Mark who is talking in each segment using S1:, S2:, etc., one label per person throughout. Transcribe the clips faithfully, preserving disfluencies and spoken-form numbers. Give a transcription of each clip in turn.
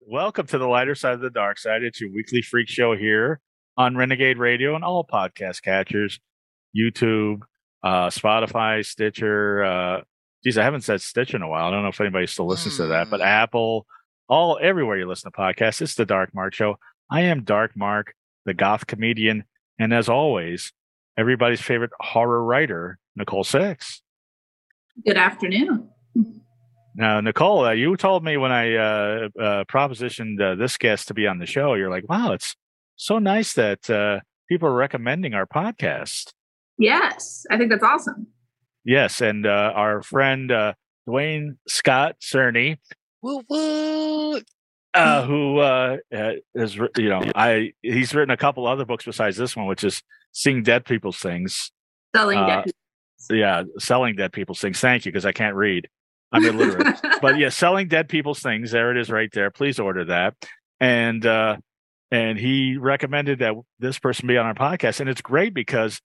S1: Welcome to the lighter side of the dark side. It's your weekly freak show here on Renegade Radio and all podcast catchers, YouTube, uh, Spotify, Stitcher. Uh, geez, I haven't said Stitcher in a while. I don't know if anybody still listens to that, but Apple, all everywhere you listen to podcasts, it's the Dark Mark Show. I am Dark Mark, the goth comedian, and as always, everybody's favorite horror writer, Nicole Six.
S2: Good afternoon.
S1: Now, Nicole, uh, you told me when I uh, uh, propositioned uh, this guest to be on the show, you're like, wow, it's so nice that uh, people are recommending our podcast.
S2: Yes, I think that's awesome.
S1: Yes, and uh, our friend uh, Dwayne Scott Cerny,
S3: woo woo,
S1: uh, who uh, has, you know, I he's written a couple other books besides this one, which is Seeing Dead People's Things.
S2: Selling
S1: uh,
S2: dead people's
S1: Yeah, Selling Dead People's Things. Thank you, because I can't read. I'm illiterate. But yeah, Selling Dead People's Things. There it is right there. Please order that. And uh, and he recommended that this person be on our podcast. And it's great because,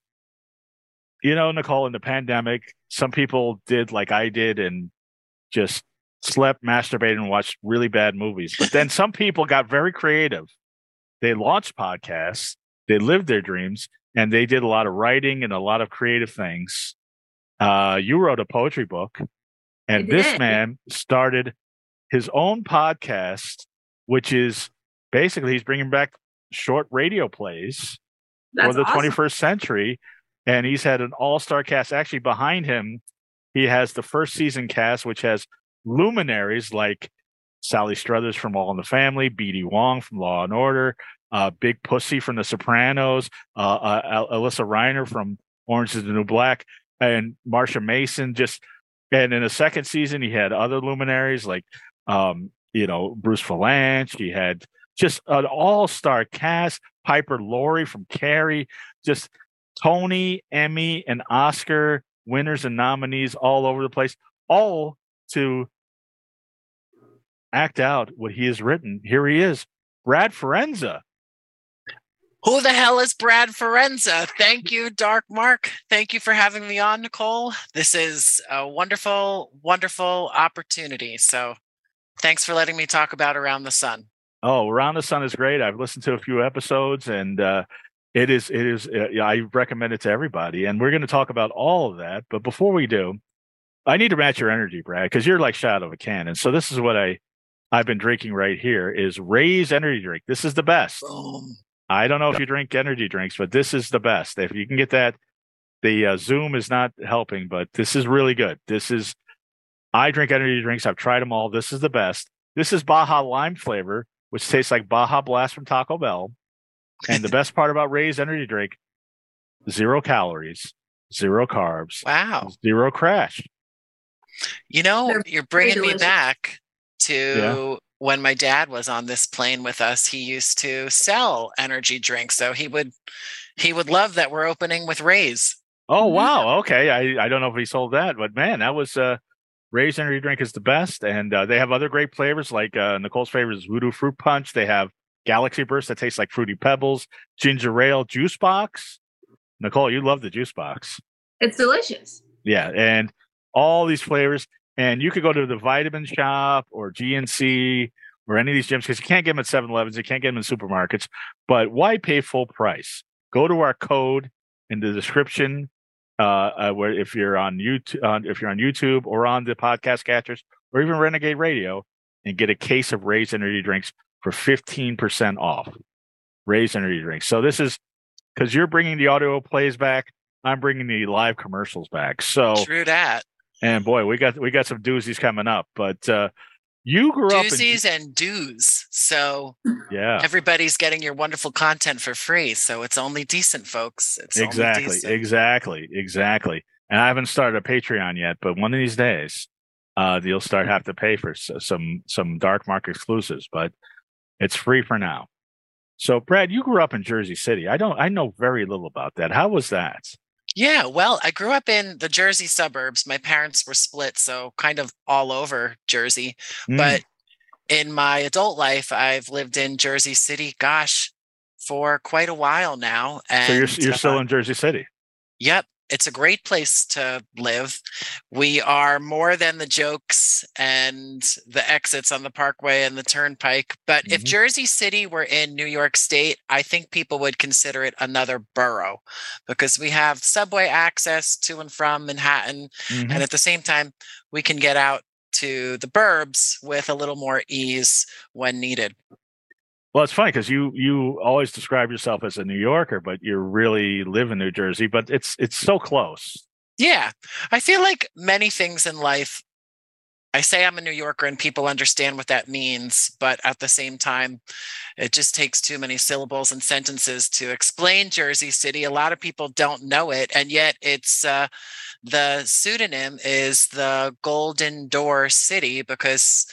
S1: you know, Nicole, in the pandemic, some people did like I did and just slept, masturbated, and watched really bad movies. But then some people got very creative. They launched podcasts. They lived their dreams. And they did a lot of writing and a lot of creative things. Uh, you wrote a poetry book. And this man started his own podcast, which is basically he's bringing back short radio plays
S2: That's
S1: for the
S2: awesome.
S1: twenty-first century. And he's had an all-star cast. Actually, behind him, he has the first season cast, which has luminaries like Sally Struthers from All in the Family, B D Wong from Law and Order, uh, Big Pussy from The Sopranos, uh, uh, Alyssa Reiner from Orange is the New Black, and Marsha Mason. Just And in the second season, he had other luminaries like, um, you know, Bruce Valanche. He had just an all-star cast. Piper Laurie from Carrie. Just Tony, Emmy, and Oscar winners and nominees all over the place, all to act out what he has written. Here he is, Brad Forenza.
S3: Who the hell is Brad Forenza? Thank you, Dark Mark. Thank you for having me on, Nicole. This is a wonderful, wonderful opportunity. So thanks for letting me talk about Around the Sun.
S1: Oh, Around the Sun is great. I've listened to a few episodes, and uh, it is, it is, uh, I recommend it to everybody. And we're going to talk about all of that. But before we do, I need to match your energy, Brad, because you're like shot out of a cannon. So this is what I, I've been drinking right here is Ray's energy drink. This is the best.
S3: Boom.
S1: I don't know if you drink energy drinks, but this is the best. If you can get that, the uh, Zoom is not helping, but this is really good. This is, I drink energy drinks. I've tried them all. This is the best. This is Baja Lime flavor, which tastes like Baja Blast from Taco Bell. And the best part about Ray's energy drink, zero calories, zero carbs,
S3: wow,
S1: zero crash.
S3: You know,
S2: They're
S3: you're bringing me
S2: delicious.
S3: back to
S1: Yeah.
S3: when my dad was on this plane with us. He used to sell energy drinks, so he would he would love that we're opening with Ray's.
S1: Oh, wow. Okay. I, I don't know if he sold that, but man, that was uh, Ray's energy drink is the best. And uh, they have other great flavors like uh, Nicole's favorite is Voodoo Fruit Punch. They have Galaxy Burst that tastes like Fruity Pebbles, Ginger Ale Juice Box. Nicole, you love the juice box.
S2: It's delicious.
S1: Yeah. And all these flavors. And you could go to the Vitamin Shop or G N C or any of these gyms because you can't get them at seven elevens. You can't get them in supermarkets. But why pay full price? Go to our code in the description. Uh, uh, where if you're on YouTube, uh, if you're on YouTube or on the podcast catchers or even Renegade Radio, and get a case of Ray's energy drinks for fifteen percent off. Ray's energy drinks. So this is because you're bringing the audio plays back. I'm bringing the live commercials back. So
S3: True that.
S1: and boy, we got we got some doozies coming up. But uh, you grew
S3: Doozies
S1: up in,
S3: and do's. So
S1: yeah,
S3: everybody's getting your wonderful content for free. So it's only decent, folks. It's only
S1: exactly,
S3: decent.
S1: exactly, exactly. And I haven't started a Patreon yet, but one of these days, uh, you'll start have to pay for s- some some Dark Mark exclusives. But it's free for now. So, Brad, you grew up in Jersey City. I don't. I know very little about that. How was that?
S3: Yeah, well, I grew up in the Jersey suburbs. My parents were split, so kind of all over Jersey.
S1: Mm.
S3: But in my adult life, I've lived in Jersey City, gosh, for quite a while now. And
S1: So you're you're still
S3: uh,
S1: in Jersey City.
S3: Yep. it's a great place to live. We are more than the jokes and the exits on the Parkway and the Turnpike. But mm-hmm. if Jersey City were in New York State, I think people would consider it another borough because we have subway access to and from Manhattan. Mm-hmm. And at the same time, we can get out to the burbs with a little more ease when needed.
S1: Well, it's funny because you you always describe yourself as a New Yorker, but you really live in New Jersey. But it's it's so close.
S3: Yeah, I feel like many things in life. I say I'm a New Yorker, and people understand what that means. But at the same time, it just takes too many syllables and sentences to explain Jersey City. A lot of people don't know it, and yet it's uh, the pseudonym is the Golden Door City because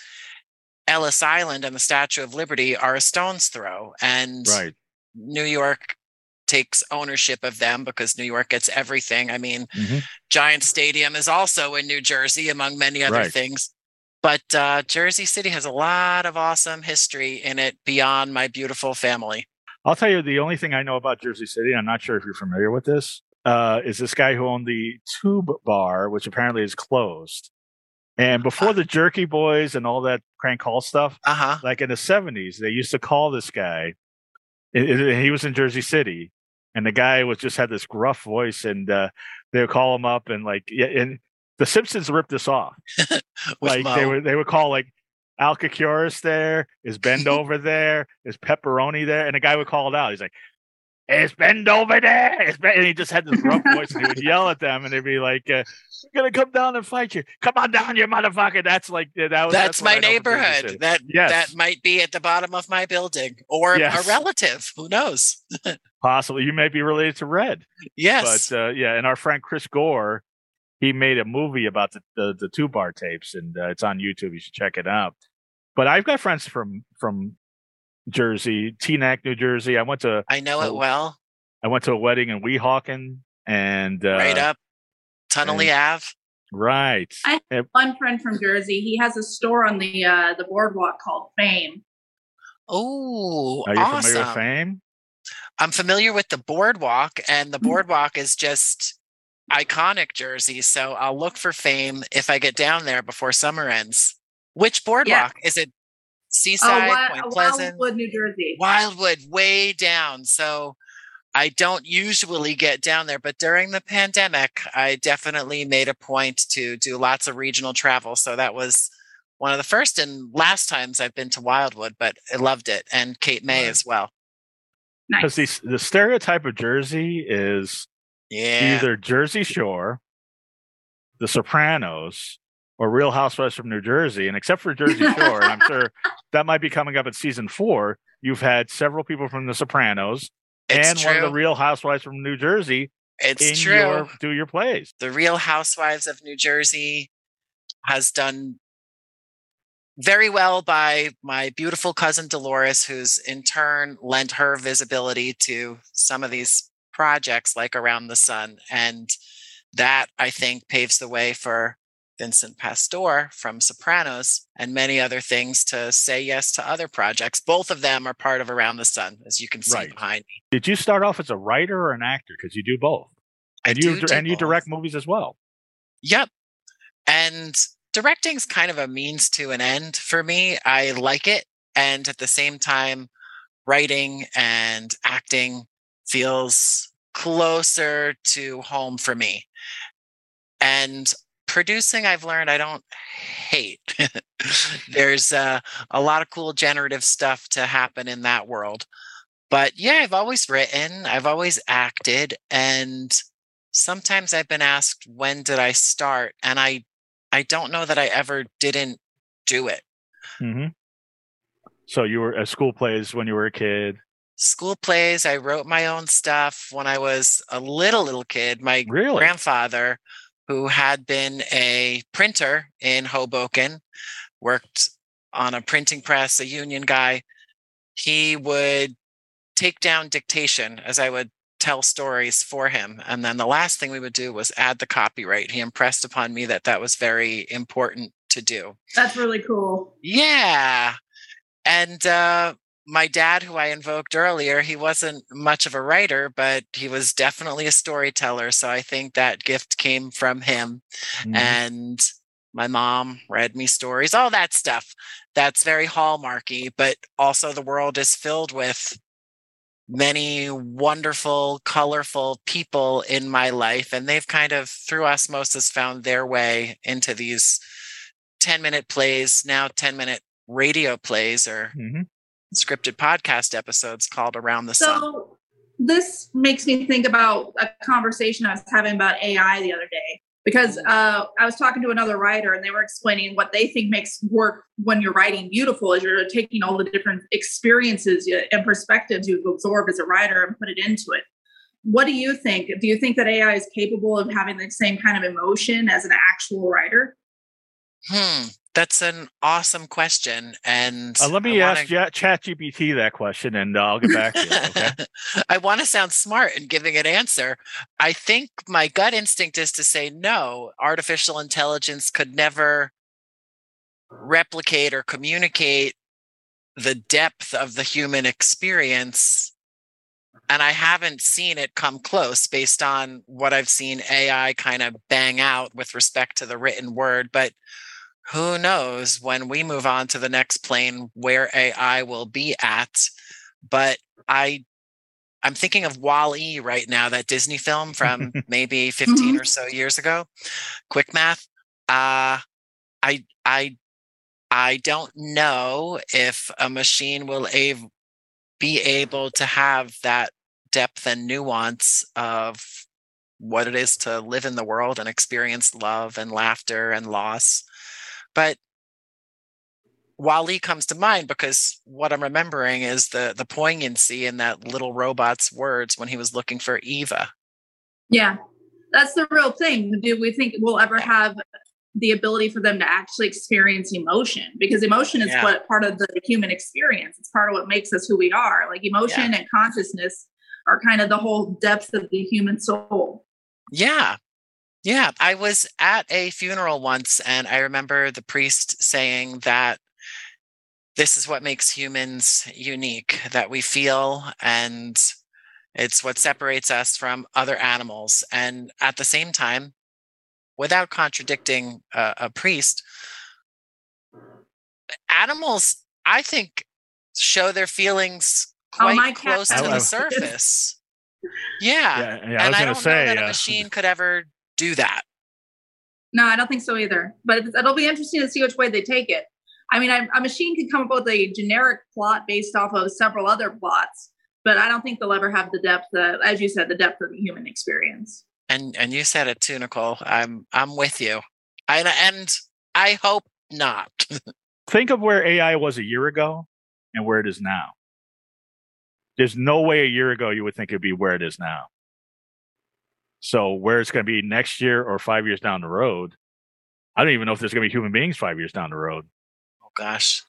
S3: Ellis Island and the Statue of Liberty are a stone's throw, and
S1: right.
S3: New York takes ownership of them because New York gets everything. I mean,
S1: mm-hmm.
S3: Giant Stadium is also in New Jersey, among many other
S1: right.
S3: things. But uh, Jersey City has a lot of awesome history in it beyond my beautiful family.
S1: I'll tell you, the only thing I know about Jersey City, I'm not sure if you're familiar with this, uh, is this guy who owned the Tube Bar, which apparently is closed. And before uh, the Jerky Boys and all that crank call stuff,
S3: uh-huh.
S1: like in the seventies, they used to call this guy. It, it, he was in Jersey City, and the guy was just had this gruff voice, and uh, they would call him up, and like, yeah, and the Simpsons ripped this off. like
S3: Mo.
S1: they would, they would call like Al Kacuris there, is Bend over there, is Pepperoni there, and the guy would call it out. He's like, "It's Bend over there," it's Ben. And he just had this rough voice, and he would yell at them, and they'd be like, uh, "We're gonna come down and fight you. Come on down, you motherfucker!" That's like that. Was,
S3: that's, that's my
S1: That
S3: neighborhood. That
S1: yes.
S3: that might be at the bottom of my building, or yes. a relative. Who knows?
S1: Possibly, you may be related to Red.
S3: Yes,
S1: but uh, yeah. And our friend Chris Gore, he made a movie about the the, the two bar tapes, and uh, it's on YouTube. You should check it out. But I've got friends from from Jersey, Teaneck, New Jersey. I went to.
S3: I know
S1: a,
S3: it well.
S1: I went to a wedding in Weehawken, and uh,
S3: right up Tunnelly
S1: and,
S3: Ave.
S1: Right.
S2: I have one friend from Jersey. He has a store on the uh, the boardwalk called Fame.
S3: Oh,
S1: are you
S3: awesome.
S1: familiar with Fame?
S3: I'm familiar with the boardwalk, and the boardwalk is just iconic Jersey. So I'll look for Fame if I get down there before summer ends. Which boardwalk
S2: yeah.
S3: is it? Seaside,
S2: oh,
S3: Point Pleasant,
S2: Wildwood, New Jersey.
S3: Wildwood, way down. So I don't usually get down there, but during the pandemic, I definitely made a point to do lots of regional travel. So that was one of the first and last times I've been to Wildwood, but I loved it, and Cape May right. as well.
S1: Because nice. the the stereotype of Jersey is
S3: yeah.
S1: either Jersey Shore, The Sopranos, or Real Housewives from New Jersey. And except for Jersey Shore, and I'm sure that might be coming up in season four, you've had several people from The Sopranos
S3: it's
S1: and
S3: true.
S1: one of the Real Housewives from New Jersey
S3: it's
S1: in
S3: true.
S1: your do your plays.
S3: The Real Housewives of New Jersey has done very well by my beautiful cousin Dolores, who's in turn lent her visibility to some of these projects like Around the Sun. And that, I think, paves the way for Vincent Pastore from Sopranos and many other things to say yes to other projects. Both of them are part of Around the Sun, as you can see
S1: right.
S3: behind me.
S1: Did you start off as a writer or an actor? Because you do both. And
S3: I
S1: you
S3: do, do
S1: and you
S3: both.
S1: direct movies as well.
S3: Yep. And directing's kind of a means to an end for me. I like it. And at the same time, writing and acting feels closer to home for me. And producing, I've learned I don't hate. There's uh, a lot of cool generative stuff to happen in that world. But yeah, I've always written, I've always acted, and sometimes I've been asked, when did I start? And I I don't know that I ever didn't do it.
S1: Mm-hmm. So you were at school plays when you were a kid?
S3: School plays. I wrote my own stuff when I was a little, little kid. My
S1: really?
S3: grandfather, who had been a printer in Hoboken, worked on a printing press, a union guy. He would take down dictation as I would tell stories for him. And then the last thing we would do was add the copyright. He impressed upon me that that was very important to do.
S2: That's really cool.
S3: Yeah. And uh, my dad, who I invoked earlier, he wasn't much of a writer, but he was definitely a storyteller. So I think that gift came from him. Mm-hmm. And my mom read me stories, all that stuff. That's very hallmarky, but also the world is filled with many wonderful, colorful people in my life. And they've kind of, through osmosis, found their way into these ten minute plays, now ten minute radio plays or mm-hmm. scripted podcast episodes called Around the
S2: so,
S3: Sun.
S2: So this makes me think about a conversation I was having about A I the other day, because uh, I was talking to another writer and they were explaining what they think makes work when you're writing beautiful is you're taking all the different experiences and perspectives you've absorbed as a writer and put it into it. What do you think? Do you think that A I is capable of having the same kind of emotion as an actual writer?
S3: Hmm. That's an awesome question. And
S1: uh, let me ask wanna... ChatGPT that question and uh, I'll get back to you. Okay.
S3: I want to sound smart in giving an answer. I think my gut instinct is to say no, artificial intelligence could never replicate or communicate the depth of the human experience. And I haven't seen it come close based on what I've seen A I kind of bang out with respect to the written word. But who knows when we move on to the next plane where A I will be at. But I, I'm thinking of Wall-E right now, that Disney film from maybe fifteen or so years ago. Quick math. Uh, I, I, I don't know if a machine will a- be able to have that depth and nuance of what it is to live in the world and experience love and laughter and loss. But Wall-E comes to mind because what I'm remembering is the the poignancy in that little robot's words when he was looking for Eva.
S2: Yeah, that's the real thing. Do we think we'll ever have the ability for them to actually experience emotion? Because emotion is yeah. what part of the human experience. It's part of what makes us who we are. Like emotion yeah. and consciousness are kind of the whole depth of the human soul.
S3: Yeah. Yeah. I was at a funeral once and I remember the priest saying that this is what makes humans unique, that we feel, and it's what separates us from other animals. And at the same time, without contradicting a, a priest, animals, I think, show their feelings quite oh, close to the surface. Yeah. yeah, yeah and I, I don't say, know that a machine uh, could ever do that.
S2: No, I don't think so either. But it'll be interesting to see which way they take it. I mean, I, a machine could come up with a generic plot based off of several other plots, but I don't think they'll ever have the depth, that, as you said, the depth of the human experience.
S3: And and you said it too, Nicole. I'm I'm with you. I, and I hope not.
S1: Think of where A I was a year ago and where it is now. There's no way a year ago you would think it'd be where it is now. So where it's going to be next year or five years down the road, I don't even know if there's going to be human beings five years down the road.
S3: Oh, gosh.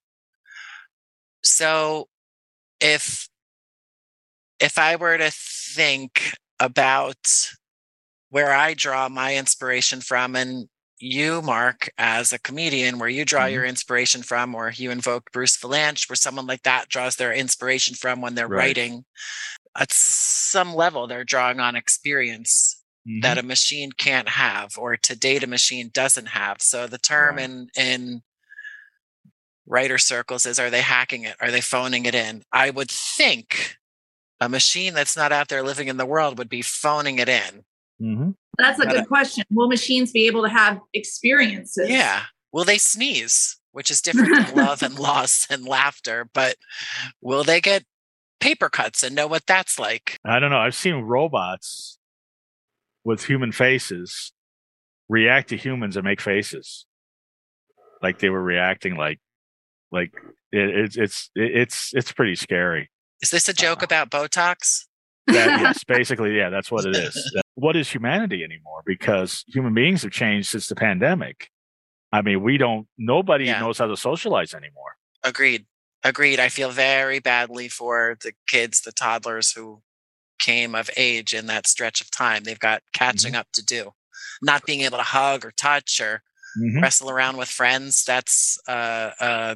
S3: So if if I were to think about where I draw my inspiration from, and you, Mark, as a comedian, where you draw mm-hmm. your inspiration from, or you invoke Bruce Vilanch, where someone like that draws their inspiration from when they're right. writing, at some level, they're drawing on experience mm-hmm. that a machine can't have, or to date a machine doesn't have. So the term right. in, in writer circles is, are they hacking it? Are they phoning it in? I would think a machine that's not out there living in the world would be phoning it in.
S1: Mm-hmm.
S2: That's a but, good question. Will machines be able to have experiences?
S3: Yeah. Will they sneeze, which is different than love and loss and laughter, but will they get paper cuts and know what that's like?
S1: I don't know. I've seen robots with human faces react to humans and make faces like they were reacting like like it, it's it's it's it's pretty scary.
S3: Is this a joke uh, about Botox?
S1: That, yes, basically, yeah, that's what it is. What is humanity anymore? Because human beings have changed since the pandemic. I mean, we don't, nobody yeah. knows how to socialize anymore.
S3: Agreed. Agreed. I feel very badly for the kids, the toddlers who came of age in that stretch of time. They've got catching mm-hmm. up to do. Not being able to hug or touch or mm-hmm. wrestle around with friends. That's uh, uh,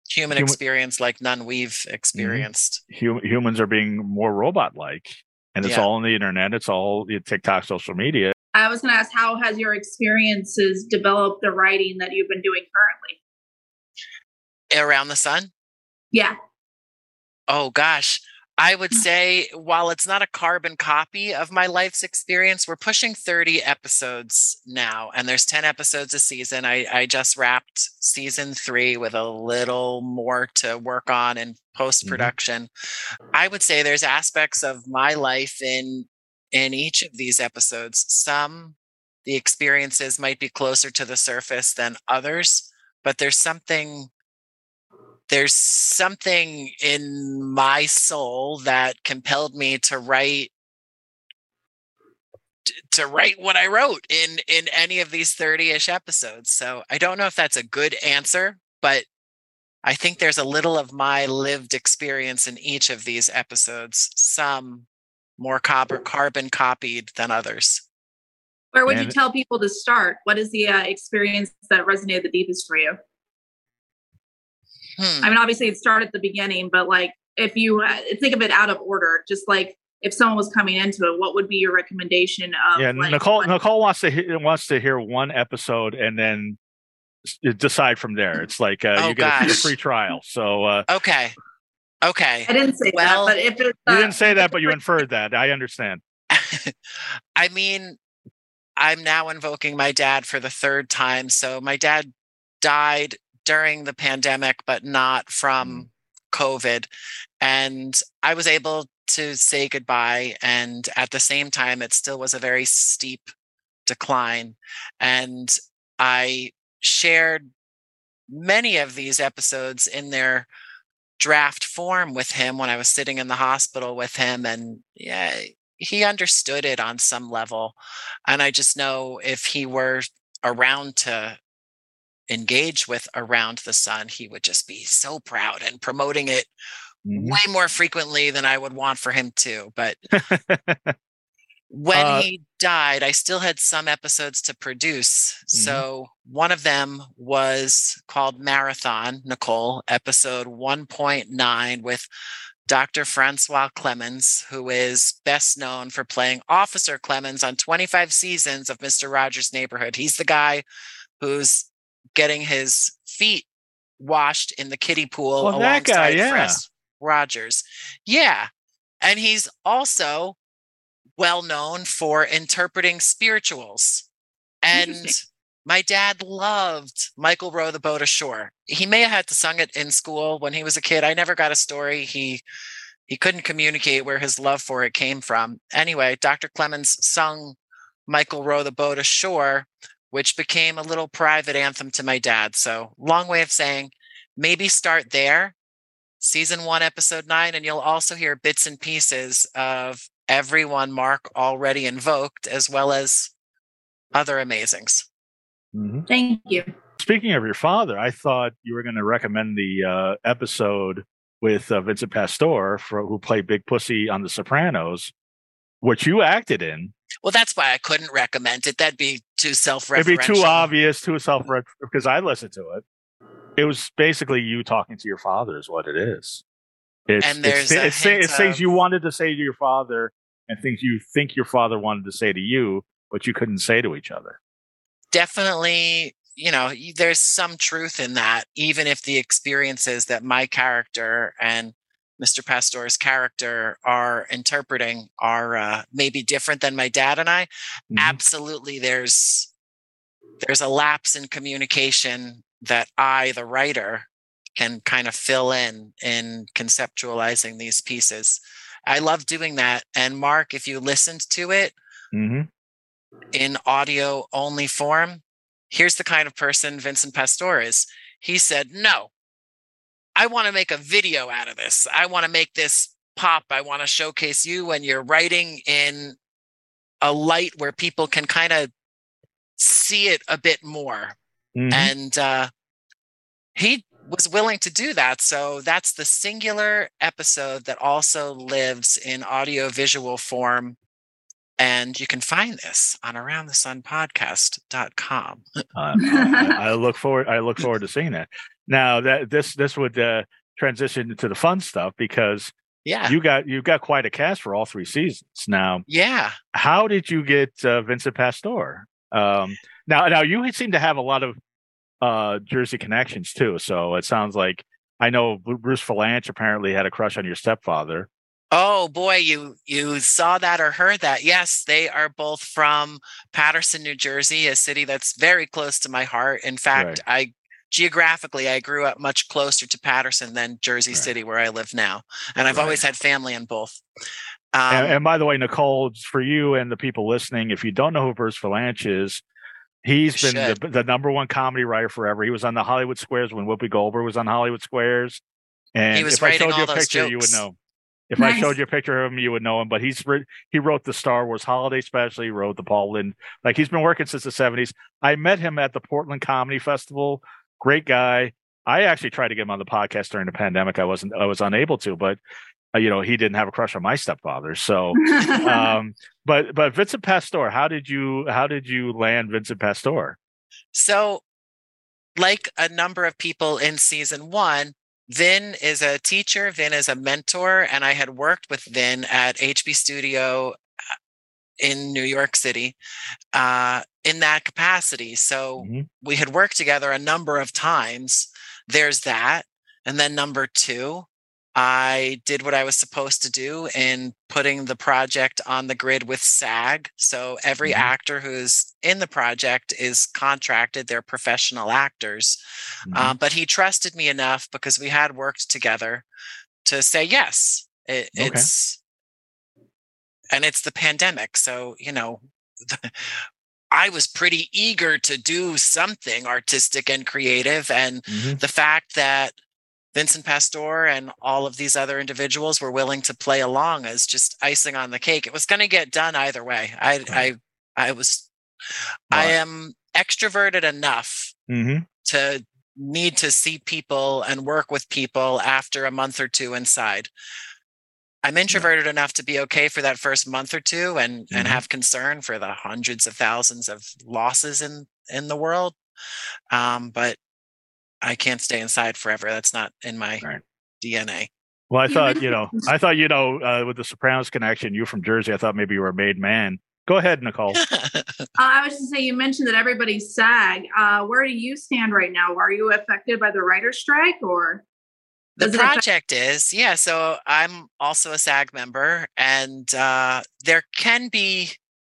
S3: human, human experience like none we've experienced.
S1: Mm-hmm. Hum- humans are being more robot-like, and it's yeah. all on the internet. It's all TikTok, social media.
S2: I was going to ask, how has your experiences developed the writing that you've been doing currently?
S3: Around the Sun?
S2: Yeah.
S3: Oh, gosh. I would say, while it's not a carbon copy of my life's experience, we're pushing thirty episodes now, and there's ten episodes a season. I, I just wrapped season three with a little more to work on in post-production. Mm-hmm. I would say there's aspects of my life in in each of these episodes. Some, the experiences might be closer to the surface than others, but there's something There's something in my soul that compelled me to write to write what I wrote in in any of these thirty-ish episodes. So I don't know if that's a good answer, but I think there's a little of my lived experience in each of these episodes, some more carbon copied than others.
S2: Where would and, you tell people to start? What is the uh, experience that resonated the deepest for you? Hmm. I mean, obviously it started at the beginning, but like if you uh, think of it out of order, just like if someone was coming into it, what would be your recommendation? Of,
S1: yeah,
S2: like,
S1: Nicole.
S2: what-
S1: Nicole wants to hear, wants to hear one episode and then decide from there. It's like uh,
S3: oh,
S1: you get
S3: gosh.
S1: a free trial. So uh,
S3: okay, okay.
S2: I didn't say
S3: well,
S2: that, but if it's, uh,
S1: you didn't say that, but you inferred that. I understand.
S3: I mean, I'm now invoking my dad for the third time. So my dad died during the pandemic, but not from COVID. And I was able to say goodbye. And at the same time, it still was a very steep decline. And I shared many of these episodes in their draft form with him when I was sitting in the hospital with him. And yeah, he understood it on some level. And I just know if he were around to engage with Around the Sun, he would just be so proud and promoting it mm-hmm. way more frequently than I would want for him to. But when uh, he died, I still had some episodes to produce. Mm-hmm. So one of them was called Marathon, Nicole, episode one point nine with Doctor Francois Clemens, who is best known for playing Officer Clemens on twenty-five seasons of Mister Rogers' Neighborhood. He's the guy who's getting his feet washed in the kiddie pool
S1: well,
S3: alongside
S1: guy, yeah.
S3: Fred Rogers. Yeah. And he's also well known for interpreting spirituals. And my dad loved Michael Row the Boat Ashore. He may have had to sung it in school when he was a kid. I never got a story. He he couldn't communicate where his love for it came from. Anyway, Doctor Clemens sung Michael Row the Boat Ashore, which became a little private anthem to my dad. So long way of saying, maybe start there, season one, episode nine, and you'll also hear bits and pieces of everyone Mark already invoked, as well as other amazings.
S2: Mm-hmm. Thank you.
S1: Speaking of your father, I thought you were going to recommend the uh, episode with uh, Vincent Pastore, for, who played Big Pussy on The Sopranos, which you acted in.
S3: Well, that's why I couldn't recommend it. That'd be too self-referential.
S1: It'd be too obvious, too self-referential, because I listened to it. It was basically you talking to your father is what it is. It's,
S3: and there's
S1: it's,
S3: a
S1: it's,
S3: hint
S1: it's
S3: of...
S1: things you wanted to say to your father and things you think your father wanted to say to you, but you couldn't say to each other.
S3: Definitely, you know, there's some truth in that, even if the experiences that my character and Mister Pastore's character are interpreting are uh, maybe different than my dad and I. Mm-hmm. Absolutely, there's there's a lapse in communication that I, the writer, can kind of fill in in conceptualizing these pieces. I love doing that. And Mark, if you listened to it
S1: mm-hmm.
S3: in audio only form, here's the kind of person Vincent Pastore is. He said, no, I want to make a video out of this. I want to make this pop. I want to showcase you when you're writing in a light where people can kind of see it a bit more. Mm-hmm. And uh, he was willing to do that. So that's the singular episode that also lives in audio visual form. And you can find this on around the sun podcast dot com.
S1: uh, I, I look forward. I look forward to seeing that. Now that this this would uh, transition to the fun stuff because
S3: Yeah.
S1: you got you got quite a cast for all three seasons. Now,
S3: Yeah.
S1: how did you get uh, Vincent Pastore? Um, now, now you seem to have a lot of uh, Jersey connections too. So it sounds like I know Bruce Valanche apparently had a crush on your stepfather.
S3: Oh boy, you you saw that or heard that. Yes, they are both from Paterson, New Jersey, a city that's very close to my heart. In fact,
S1: Right.
S3: I geographically I grew up much closer to Paterson than Jersey
S1: Right.
S3: City, where I live now. And I've
S1: Right.
S3: always had family in both.
S1: And,
S3: Um,
S1: and by the way, Nicole, for you and the people listening, if you don't know who Bruce Valanche is, he's
S3: You
S1: been the, the number one comedy writer forever. He was on the Hollywood Squares when Whoopi Goldberg was on Hollywood Squares. And
S3: he was
S1: if I
S3: writing
S1: showed you
S3: all
S1: a
S3: those
S1: picture, you would
S3: jokes.
S1: know. If I
S2: Nice.
S1: showed you a picture of him, you would know him. But he's writ- he wrote the Star Wars Holiday Special. He wrote the Paul Lynde. Like he's been working since the seventies. I met him at the Portland Comedy Festival. Great guy. I actually tried to get him on the podcast during the pandemic. I wasn't. I was unable to. But uh, you know, he didn't have a crush on my stepfather. So, um, but but Vincent Pastore, how did you how did you land Vincent Pastore?
S3: So, like a number of people in season one, Vin is a teacher, Vin is a mentor, and I had worked with Vin at H B Studio in New York City uh, in that capacity. So
S1: Mm-hmm.
S3: we had worked together a number of times. There's that. And then number two, I did what I was supposed to do in putting the project on the grid with SAG. So every
S1: Mhm.
S3: actor who's in the project is contracted, they're professional actors.
S1: Mhm.
S3: Uh, but he trusted me enough because we had worked together to say yes. It,
S1: Okay.
S3: It's and it's the pandemic. So, you know, I was pretty eager to do something artistic and creative. And
S1: Mhm.
S3: the fact that Vincent Pastore and all of these other individuals were willing to play along as just icing on the cake. It was going to get done either way. I,
S1: Right.
S3: I, I was, I
S1: Right.
S3: am extroverted enough
S1: Mhm.
S3: to need to see people and work with people after a month or two inside. I'm introverted enough to be okay for that first month or two and, and
S1: Mhm.
S3: have concern for the hundreds of thousands of losses in, in the world. Um, but I can't stay inside forever. That's not in my
S1: Right.
S3: D N A.
S1: Well, I
S2: You
S1: thought, you know,
S2: mentioned-
S1: I thought, you know, uh, with the Sopranos connection, you from Jersey, I thought maybe you were a made man. Go ahead, Nicole.
S2: Uh, I was just saying, you mentioned that everybody's SAG. Uh, where do you stand right now? Are you affected by the writer's strike, or
S3: The
S2: does it affect-
S3: project is, yeah. So I'm also a SAG member, and uh, there can be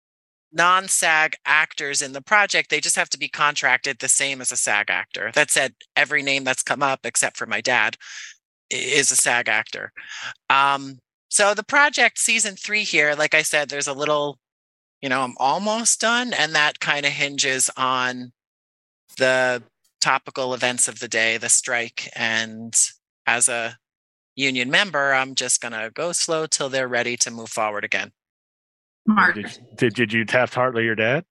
S3: non-SAG actors in the project. They just have to be contracted the same as a SAG actor. That said, every name that's come up, except for my dad, i- is a SAG actor. Um, so the project season three here, like I said, there's a little, you know, I'm almost done, and that kind of hinges on the topical events of the day, the strike. And as a union member, I'm just going to go slow till they're ready to move forward again.
S2: Mark?
S1: Did, did did you Taft Hartley your dad?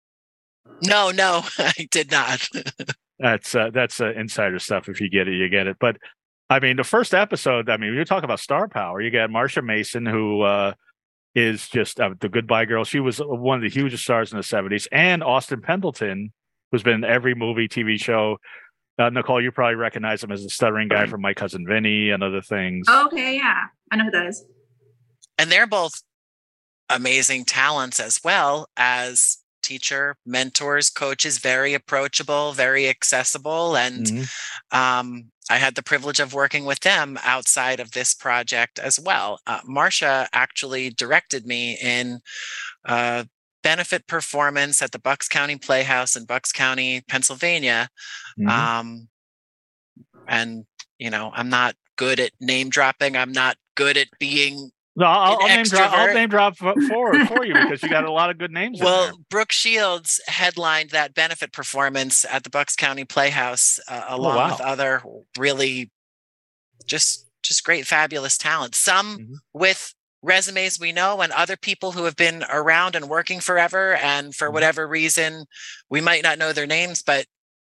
S3: No, no, I did not.
S1: That's uh, that's uh, insider stuff. If you get it, you get it. But I mean, the first episode. I mean, you're talking about star power. You got Marsha Mason, who uh, is just uh, the Goodbye Girl. She was one of the hugest stars in the seventies, and Austin Pendleton, who's been in every movie, T V show. Uh, Nicole, you probably recognize him as the stuttering guy from My Cousin Vinny and other things.
S2: Okay, yeah, I know who that is.
S3: And they're both amazing talents as well as teacher, mentors, coaches, very approachable, very accessible. And
S1: Mhm.
S3: um, I had the privilege of working with them outside of this project as well. Uh, Marsha actually directed me in uh, benefit performance at the Bucks County Playhouse in Bucks County, Pennsylvania.
S1: Mhm.
S3: Um, and, you know, I'm not good at name dropping. I'm not good at being
S1: No, I'll,
S3: an
S1: I'll name drop. I'll
S3: extrovert.
S1: name drop for, for for you because you got a lot of good names. in there.
S3: Well, Brooke Shields headlined that benefit performance at the Bucks County Playhouse, uh, along
S1: wow.
S3: with other really just just great, fabulous talent. Some
S1: Mhm.
S3: with resumes we know, and other people who have been around and working forever. And for
S1: Mhm.
S3: whatever reason, we might not know their names, but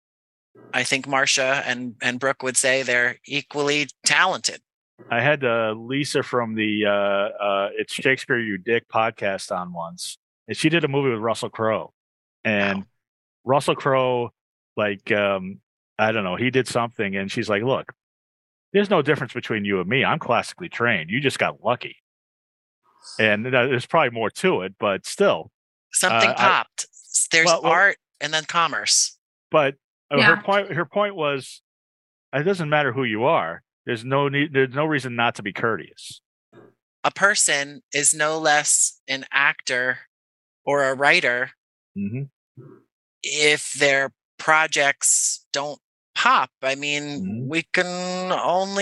S3: I think Marsha and and Brooke would say they're equally talented.
S1: I had uh, Lisa from the uh, uh, It's Shakespeare You Dick podcast on once, and she did a movie with Russell Crowe. And
S3: Wow.
S1: Russell Crowe, like, um, I don't know, he did something, and she's like, look, there's no difference between you and me. I'm classically trained. You just got lucky. And uh, there's probably more to it, but still.
S3: Something
S1: uh,
S3: popped. I, there's
S1: well, well,
S3: art and then commerce.
S1: But uh,
S2: Yeah.
S1: her point her point was, it doesn't matter who you are. There's no need. There's no reason not to be courteous.
S3: A person is no less an actor or a writer
S1: Mm-hmm.
S3: if their projects don't pop. I mean,
S1: Mhm.
S3: we can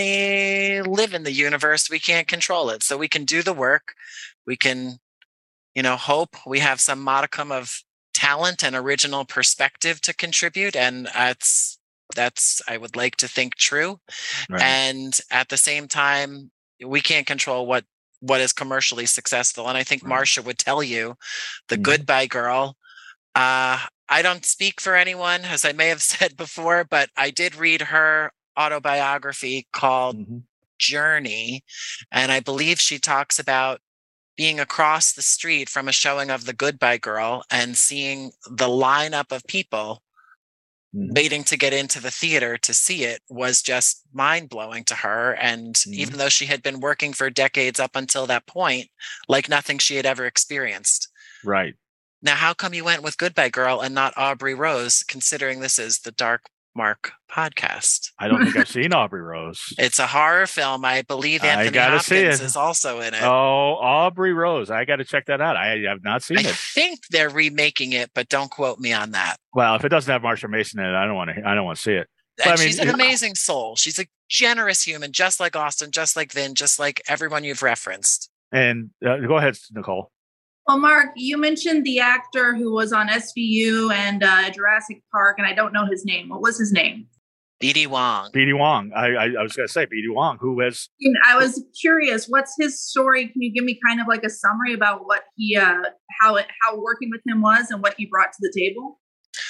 S3: only live in the universe. We can't control it. So we can do the work. We can, you know, hope we have some modicum of talent and original perspective to contribute. And that's, that's, I would like to think, true.
S1: Right.
S3: And at the same time, we can't control what, what is commercially successful. And I think
S1: Right.
S3: Marsha would tell you, the
S1: Mhm.
S3: Goodbye Girl, uh, I don't speak for anyone, as I may have said before, but I did read her autobiography called
S1: Mhm.
S3: Journey. And I believe she talks about being across the street from a showing of The Goodbye Girl and seeing the lineup of people
S1: Mhm.
S3: waiting to get into the theater to see it was just mind blowing to her. And
S1: Mhm.
S3: even though she had been working for decades up until that point, like nothing she had ever experienced.
S1: Right.
S3: Now, how come you went with Goodbye Girl and not Aubrey Rose, considering this is the Dark Mark podcast?
S1: I don't think I've seen Aubrey Rose.
S3: It's a horror film. I believe
S1: I
S3: Anthony
S1: gotta see
S3: Hopkins
S1: it.
S3: is also in it.
S1: Oh, Aubrey Rose. I got to check that out. I have not seen
S3: I
S1: it.
S3: think they're remaking it, but don't quote me on that.
S1: Well, if it doesn't have Marsha Mason in it, I don't want to. I don't want to see it. But,
S3: And
S1: I mean,
S3: she's an
S1: it-
S3: amazing soul. She's a generous human, just like Austin, just like Vin, just like everyone you've referenced.
S1: And uh, go ahead, Nicole.
S2: Well, Mark, you mentioned the actor who was on S V U and uh, Jurassic Park, and I don't know his name. What was his name?
S3: B D Wong.
S1: B D Wong. I, I, I was going to say B D Wong, who has.
S2: And I was curious, what's his story? Can you give me kind of like a summary about what he, uh, how it, how working with him was, and what he brought to the table?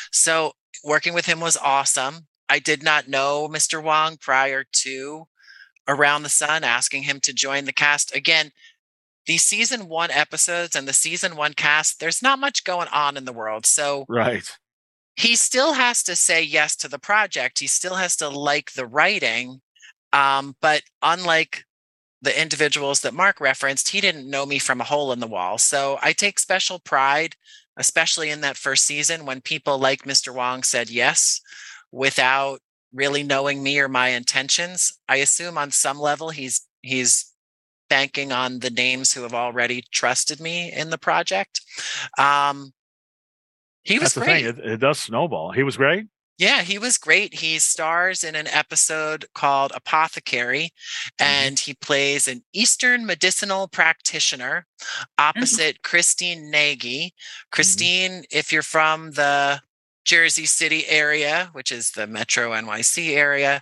S3: So working with him was awesome. I did not know Mister Wong prior to Around the Sun, asking him to join the cast. Again, these season one episodes and the season one cast, there's not much going on in the world. So
S1: Right.
S3: he still has to say yes to the project. He still has to like the writing. Um, but unlike the individuals that Mark referenced, he didn't know me from a hole in the wall. So I take special pride, especially in that first season, when people like Mister Wong said yes without really knowing me or my intentions. I assume on some level he's he's banking on the names who have already trusted me in the project. Um, he was
S1: That's the
S3: great.
S1: thing. It, it does snowball. He was great.
S3: Yeah, he was great. He stars in an episode called Apothecary, and he plays an Eastern medicinal practitioner opposite Christine Nagy. Christine, if you're from the Jersey City area, which is the Metro N Y C area,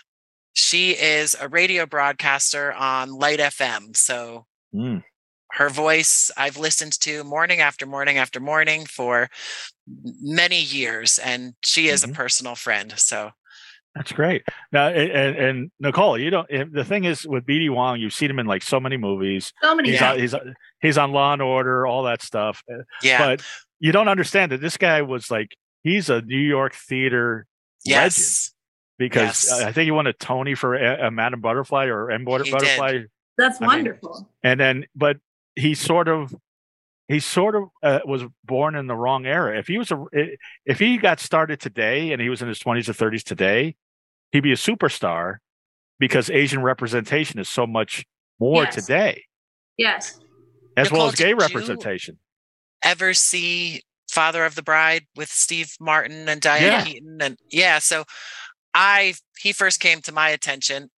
S3: she is a radio broadcaster on Light F M. So
S1: Mm.
S3: her voice I've listened to morning after morning after morning for many years, and she is
S1: Mhm.
S3: a personal friend. So
S1: That's great. Now, and, and Nicole, you don't. The thing is, with B D Wong, you've seen him in like so many movies.
S2: So many.
S1: He's
S3: Yeah.
S1: on, he's he's on Law and Order, all that stuff.
S3: yeah,
S1: But you don't understand that this guy was like he's a New York theater legend
S3: yes,
S1: because
S3: Yes.
S1: I think he won a Tony for a, a Madam Butterfly or M
S3: He
S1: Butterfly,
S2: That's
S1: I mean,
S2: wonderful.
S1: and then but he sort of he sort of uh, was born in the wrong era. If he was a if he got started today and he was in his twenties or thirties today, he'd be a superstar because Asian representation is so much more
S2: Yes.
S1: today,
S2: Yes.
S1: as well
S3: Nicole,
S1: as gay
S3: did you-
S1: representation.
S3: ever see Father of the Bride with Steve Martin and Diane
S1: Yeah.
S3: Keaton? And yeah, so I he first came to my attention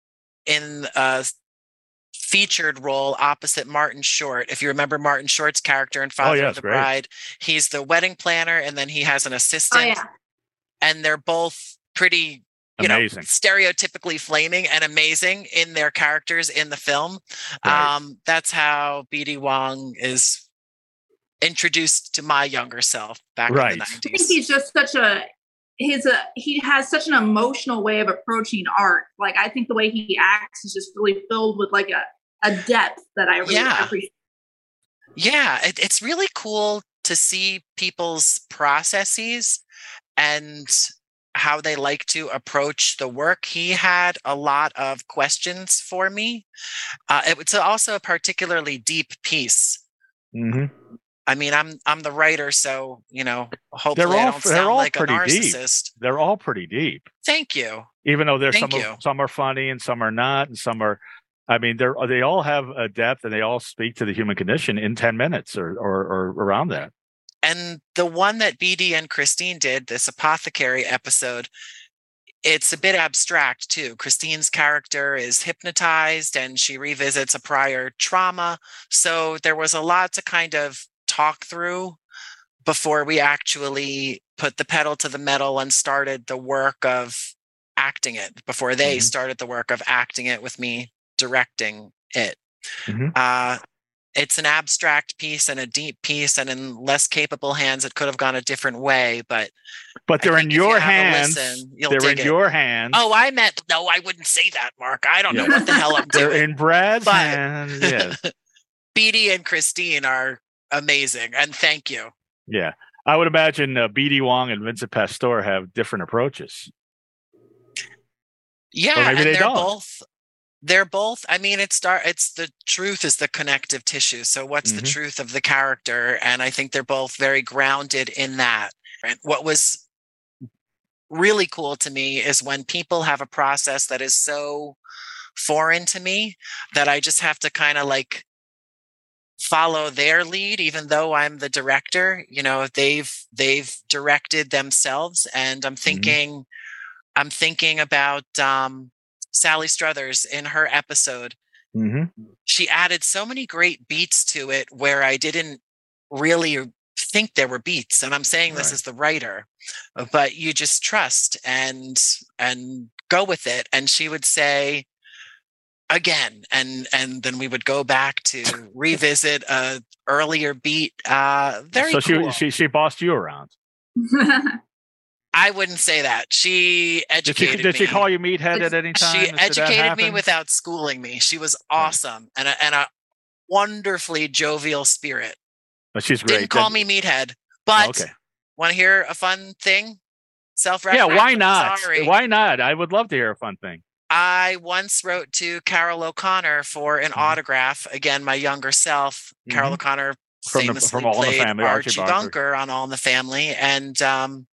S3: in a featured role opposite Martin Short. If you remember Martin Short's character in Father
S1: yeah,
S3: of
S1: it's
S3: the
S1: great.
S3: Bride, he's the wedding planner, and then he has an
S2: Oh
S3: assistant,
S2: yeah.
S3: and they're both pretty, you
S1: Amazing.
S3: know, stereotypically flaming and amazing in their characters in the film.
S1: Right.
S3: Um, that's how B D Wong is introduced to my younger self back
S1: Right.
S3: in the
S2: I think
S3: nineties.
S2: he's just such a he's a he has such an emotional way of approaching art. Like I think the way he acts is just really filled with like a, a depth that I really
S3: Yeah.
S2: appreciate.
S3: Yeah, it, it's really cool to see people's processes and how they like to approach the work. He had a lot of questions for me. Uh, it was also a particularly deep piece.
S1: Mm-hmm.
S3: I mean, I'm I'm the writer, so you know, hopefully
S1: They're all
S3: I don't
S1: they're
S3: sound
S1: all
S3: like a
S1: pretty deep.
S3: narcissist.
S1: They're all pretty deep.
S3: Thank you.
S1: Even though there's
S3: Thank
S1: some
S3: you.
S1: are, some are funny and some are not, and some are. I mean, they're they all have a depth, and they all speak to the human condition in ten minutes or or, or around that.
S3: And the one that B D and Christine did, this apothecary episode, it's a bit abstract too. Christine's character is hypnotized and she revisits a prior trauma. So there was a lot to kind of talk through before we actually put the pedal to the metal and started the work of acting it, before they mm-hmm. started the work of acting it with me directing it. Mm-hmm. Uh, it's an abstract piece and a deep piece, and in less capable hands, it could have gone a different way. But
S1: but they're in your you hands.
S3: Listen,
S1: they're in
S3: it.
S1: your hands.
S3: Oh, I meant no. I wouldn't say that, Mark. I don't yeah. know what the hell I'm doing.
S1: They're in Brad's but hands. Yes.
S3: B D and Christine are amazing, and thank you.
S1: Yeah, I would imagine uh, B D Wong and Vincent Pastore have different approaches.
S3: Yeah, and they they're don't. both. They're both, I mean, it's start, it's the truth is the connective tissue. So what's mm-hmm. the truth of the character? And I think they're both very grounded in that. And what was really cool to me is when people have a process that is so foreign to me that I just have to kind of like follow their lead, even though I'm the director. You know, they've, they've directed themselves. And I'm thinking, mm-hmm. I'm thinking about, um, Sally Struthers in her episode. Mm-hmm. She added so many great beats to it where I didn't really think there were beats. And I'm saying right. this as the writer, but you just trust and and go with it. And she would say again, and and then we would go back to revisit a earlier beat. Uh, very
S1: so
S3: cool.
S1: she she she bossed you around.
S3: I wouldn't say that. She educated
S1: did she, did
S3: me.
S1: Did she call you meathead at any time?
S3: She educated me without schooling me. She was awesome yeah. and, a, and a wonderfully jovial spirit.
S1: But she's great.
S3: Didn't call me meathead. But okay. Want to hear a fun thing? Self-referential.
S1: Yeah, why not?
S3: Sorry.
S1: Why not? I would love to hear a fun thing.
S3: I once wrote to Carol O'Connor for an mm-hmm. autograph. Again, my younger self. Mm-hmm. Carol O'Connor
S1: from
S3: famously
S1: the, from All in the Family,
S3: Archie,
S1: Archie Bunker.
S3: Bunker on All in the Family. And um,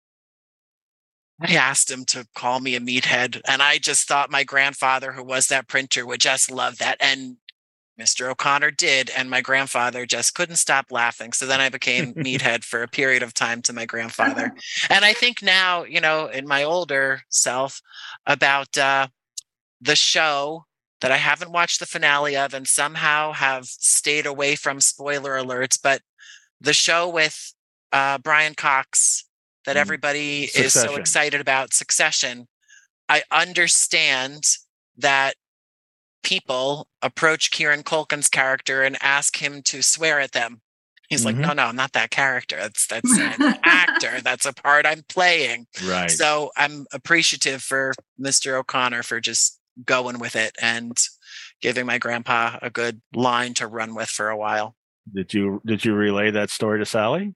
S3: I asked him to call me a meathead. And I just thought my grandfather, who was that printer, would just love that. And Mister O'Connor did. And my grandfather just couldn't stop laughing. So then I became meathead for a period of time to my grandfather. And I think now, you know, in my older self about uh, the show that I haven't watched the finale of and somehow have stayed away from spoiler alerts, but the show with uh, Brian Cox that everybody Succession. is so excited about, Succession. I understand that people approach Kieran Culkin's character and ask him to swear at them. He's mm-hmm. like, no, no, I'm not that character. That's that's an actor. That's a part I'm playing.
S1: Right.
S3: So I'm appreciative for Mister O'Connor for just going with it and giving my grandpa a good line to run with for a while.
S1: Did you did you relay that story to Sally?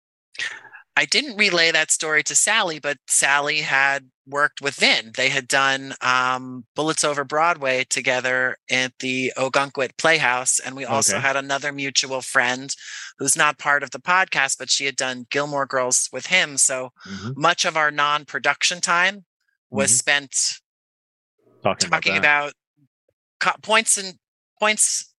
S3: I didn't relay that story to Sally, but Sally had worked with Vin. They had done um, Bullets Over Broadway together at the Ogunquit Playhouse. And we also okay. had another mutual friend who's not part of the podcast, but she had done Gilmore Girls with him. So mm-hmm. much of our non-production time was mm-hmm. spent
S1: talking,
S3: talking
S1: about,
S3: about co- points and points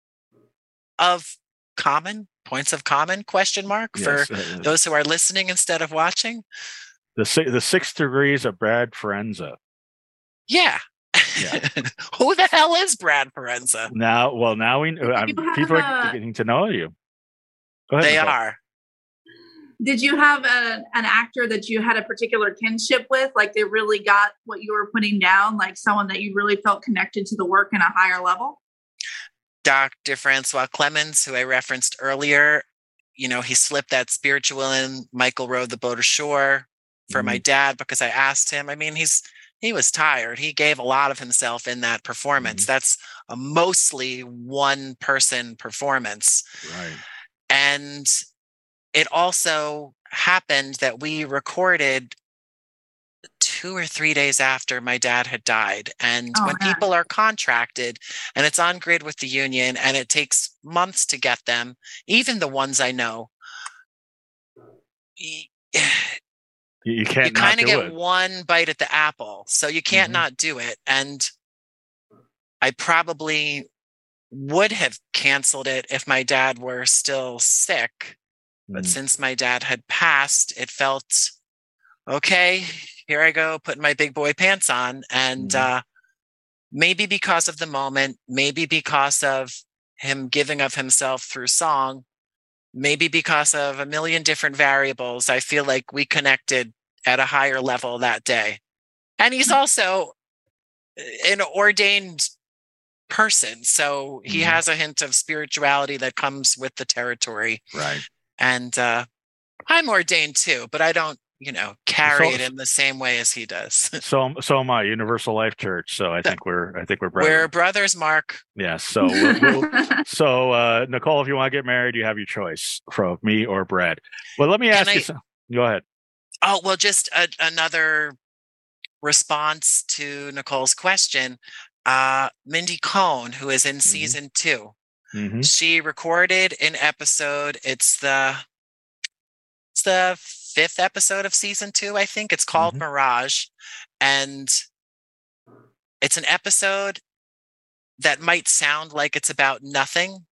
S3: of common points of common question mark yes, for uh, those who are listening instead of watching.
S1: The the six degrees of Brad Forenza.
S3: Yeah. yeah. Who the hell is Brad Forenza?
S1: Now, well, now we um, people a, are getting to know you.
S3: Go ahead, they Nicole. Are.
S2: Did you have a, an actor that you had a particular kinship with? Like they really got what you were putting down, like someone that you really felt connected to the work in a higher level?
S3: Doctor Francois Clemens, who I referenced earlier, you know, he slipped that spiritual in. Michael rowed the boat ashore for mm-hmm. my dad because I asked him. I mean, he's he was tired. He gave a lot of himself in that performance. Mm-hmm. That's a mostly one person performance.
S1: Right.
S3: And it also happened that we recorded two or three days after my dad had died. And
S2: Oh,
S3: when
S2: man.
S3: people are contracted and it's on grid with the union and it takes months to get them, even the ones I know, you,
S1: You can't
S3: you kind of
S1: not do
S3: get
S1: it.
S3: one bite at the apple. So you can't
S1: Mhm.
S3: not do it. And I probably would have canceled it if my dad were still sick. But
S1: Mm.
S3: since my dad had passed, it felt okay. Here I go, putting my big boy pants on. And
S1: Mhm.
S3: uh, maybe because of the moment, maybe because of him giving of himself through song, maybe because of a million different variables, I feel like we connected at a higher level that day. And he's also an ordained person. So he
S1: Mhm.
S3: has a hint of spirituality that comes with the territory.
S1: Right.
S3: And uh, I'm ordained too, but I don't, you know, carry
S1: So-
S3: it in the same way as he does.
S1: So so am I, Universal Life Church. So I think we're I think we're brothers.
S3: We're brothers, Mark.
S1: Yes. So we'll, we'll, so uh, Nicole, if you want to get married, you have your choice from me or Brad. Well, let me
S3: Can
S1: ask
S3: I-
S1: you. Some, go ahead.
S3: Oh, well, just a, another response to Nicole's question. Uh, Mindy Cohn, who is in season two,
S1: Mm-hmm.
S3: she recorded an episode. It's the it's the fifth episode of season two, I think. It's called
S1: Mhm.
S3: Mirage, and it's an episode that might sound like it's about nothing,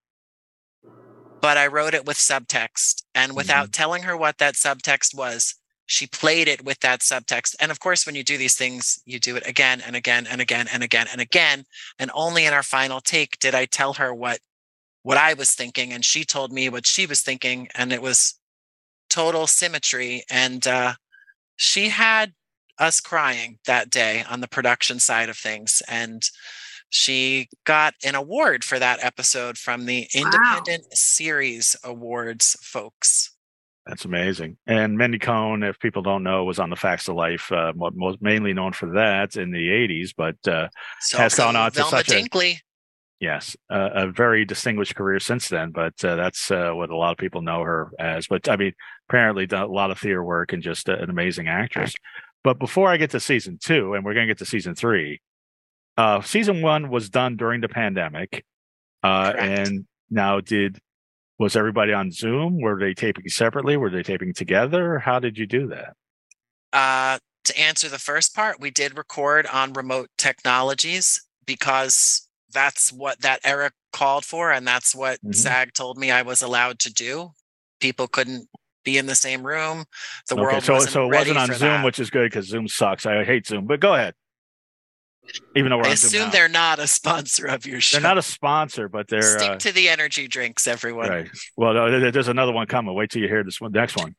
S3: but I wrote it with subtext, and without telling her what that subtext was, she played it with that subtext. And of course, when you do these things, you do it again and again and again and again and again. And only in our final take did I tell her what what I was thinking, and she told me what she was thinking, and it was total symmetry. And uh, she had us crying that day on the production side of things, and she got an award for that episode from the Independent wow. Series Awards folks.
S1: That's amazing. And Mindy Cohn, if people don't know, was on The Facts of Life, uh, most mainly known for that in the eighties, but uh,
S3: so
S1: has gone on to
S3: Velma
S1: such
S3: Dinkley.
S1: a yes, uh, a very distinguished career since then. But uh, that's uh, what a lot of people know her as. But I mean, apparently done a lot of theater work and just uh, an amazing actress. But before I get to season two, and we're going to get to season three, uh, season one was done during the pandemic, uh, and now did. Was everybody on Zoom? Were they taping separately? Were they taping together? How did you do that?
S3: Uh, to answer the first part, we did record on remote technologies because that's what that era called for. And that's what mm-hmm. SAG told me I was allowed to do. People couldn't be in the same room. The
S1: okay,
S3: world
S1: so,
S3: wasn't
S1: so it
S3: ready
S1: wasn't on
S3: for
S1: Zoom,
S3: that.
S1: which is good because Zoom sucks. I hate Zoom, but go ahead. Even though we're
S3: I
S1: on
S3: assume
S1: Zoom now.
S3: They're not a sponsor of your show.
S1: They're not a sponsor, but they're
S3: stick
S1: uh,
S3: to the energy drinks, everyone.
S1: Right. Well, no, there's another one coming. Wait till you hear this one. Next one.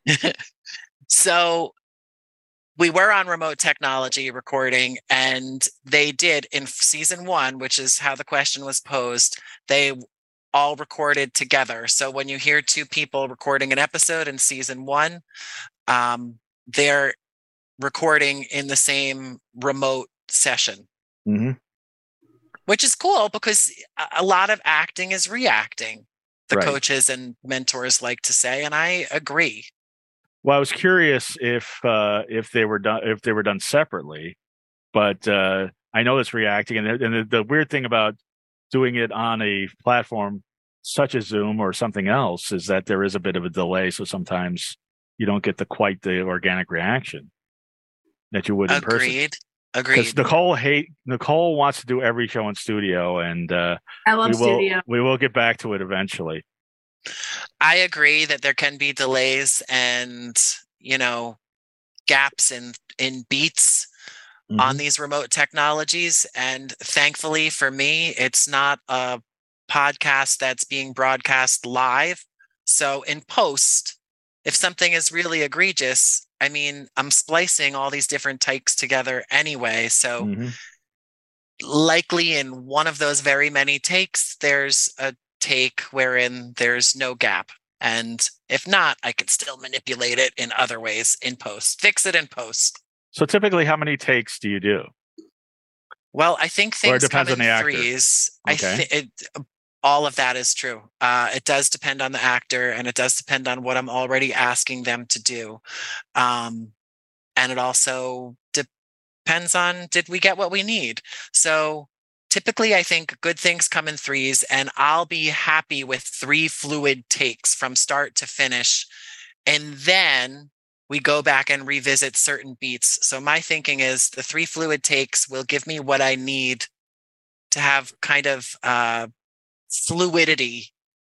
S3: So we were on remote technology recording, and they did in season one, which is how the question was posed. They all recorded together. So when you hear two people recording an episode in season one, um, they're recording in the same remote session.
S1: Mm-hmm.
S3: Which is cool because a lot of acting is reacting, the
S1: right.
S3: coaches and mentors like to say, and I agree.
S1: Well, I was curious if uh, if they were done if they were done separately, but uh, I know it's reacting, and, and the, the weird thing about doing it on a platform such as Zoom or something else is that there is a bit of a delay, so sometimes you don't get the quite the organic reaction that you would in person.
S3: Agreed. Agreed.
S1: Because Nicole hate Nicole wants to do every show in studio, and uh,
S2: I love
S1: we will
S2: studio.
S1: we will get back to it eventually.
S3: I agree that there can be delays and you know gaps in in beats mm-hmm. on these remote technologies, and thankfully for me, it's not a podcast that's being broadcast live. So in post, if something is really egregious, I mean, I'm splicing all these different takes together anyway. So mm-hmm. likely in one of those very many takes, there's a take wherein there's no gap. And if not, I can still manipulate it in other ways in post, fix it in post.
S1: So typically, how many takes do you do?
S3: Well, I think things
S1: or it depends
S3: come in
S1: on the actor.
S3: threes.
S1: Okay.
S3: I th- it, all of that is true. Uh, it does depend on the actor, and it does depend on what I'm already asking them to do. Um, and it also depends on, did we get what we need? So typically, I think good things come in threes, and I'll be happy with three fluid takes from start to finish. And then we go back and revisit certain beats. So my thinking is the three fluid takes will give me what I need to have kind of uh, fluidity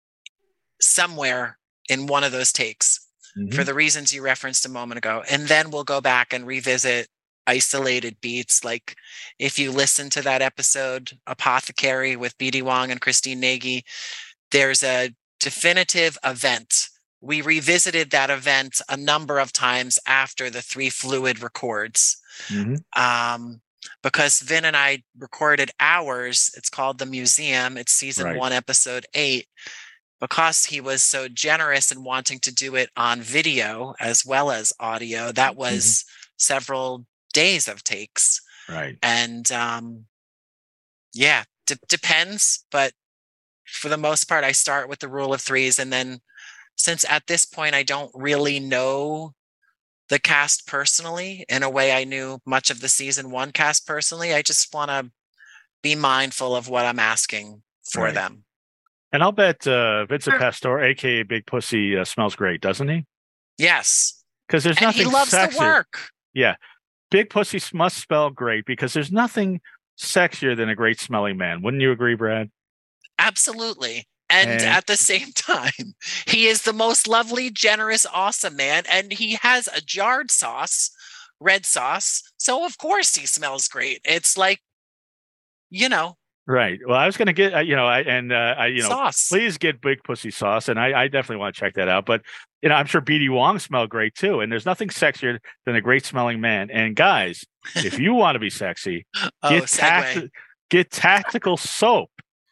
S3: somewhere in one of those takes, mm-hmm. for the reasons you referenced a moment ago. And then we'll go back and revisit isolated beats. Like if you listen to that episode, Apothecary with B D Wong and Christine Nagy, there's a definitive event. We revisited that event a number of times after the three fluid records. Mm-hmm. Um, because Vin and I recorded ours. It's called The Museum. It's season right. one, episode eight. Because he was so generous in wanting to do it on video as well as audio, that was mm-hmm. several days of takes.
S1: Right.
S3: And um, yeah, d- depends. But for the most part, I start with the rule of threes. And then since at this point, I don't really know the cast personally in a way I knew much of the season one cast personally, I just want to be mindful of what I'm asking for right. them.
S1: And I'll bet uh, Vincent Pastore, a k a. Big Pussy, uh, smells great, doesn't he?
S3: Yes.
S1: Because there's
S3: and
S1: nothing
S3: he loves
S1: sexier.
S3: The work.
S1: Yeah. Big Pussy must smell great because there's nothing sexier than a great smelling man. Wouldn't you agree, Brad?
S3: Absolutely. And, and at the same time, he is the most lovely, generous, awesome man. And he has a jarred sauce, red sauce. So, of course, he smells great. It's like, you know.
S1: Right. Well, I was going to get, uh, you know, I, and, uh, I, you know,
S3: sauce.
S1: Please get Big Pussy sauce. And I, I definitely want to check that out. But, you know, I'm sure B D Wong smelled great too. And there's nothing sexier than a great smelling man. And guys, if you want to be sexy,
S3: oh,
S1: get, tact- get Tactical Soap.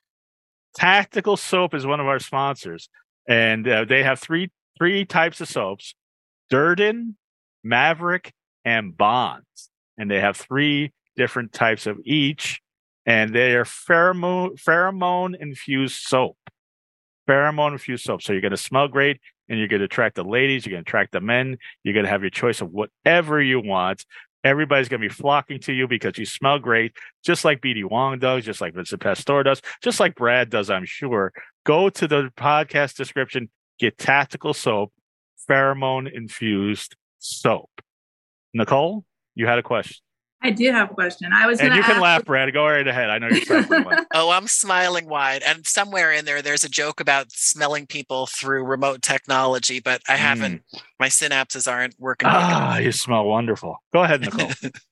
S1: Tactical Soap is one of our sponsors. And uh, they have three, three types of soaps, Durden, Maverick, and Bonds. And they have three different types of each. And they are pheromone pheromone infused soap. Pheromone infused soap. So you're going to smell great, and you're going to attract the ladies. You're going to attract the men. You're going to have your choice of whatever you want. Everybody's going to be flocking to you because you smell great, just like B D Wong does, just like Vincent Pastore does, just like Brad does, I'm sure. Go to the podcast description, get Tactical Soap, pheromone infused soap. Nicole, you had a question.
S2: I did have a question. I was,
S1: and you can
S2: ask
S1: laugh, Brad. Go right ahead. I know you're smiling.
S3: Oh, I'm smiling wide. And somewhere in there, there's a joke about smelling people through remote technology, but I haven't. Mm. My synapses aren't working.
S1: Ah, you smell wonderful. Go ahead, Nicole.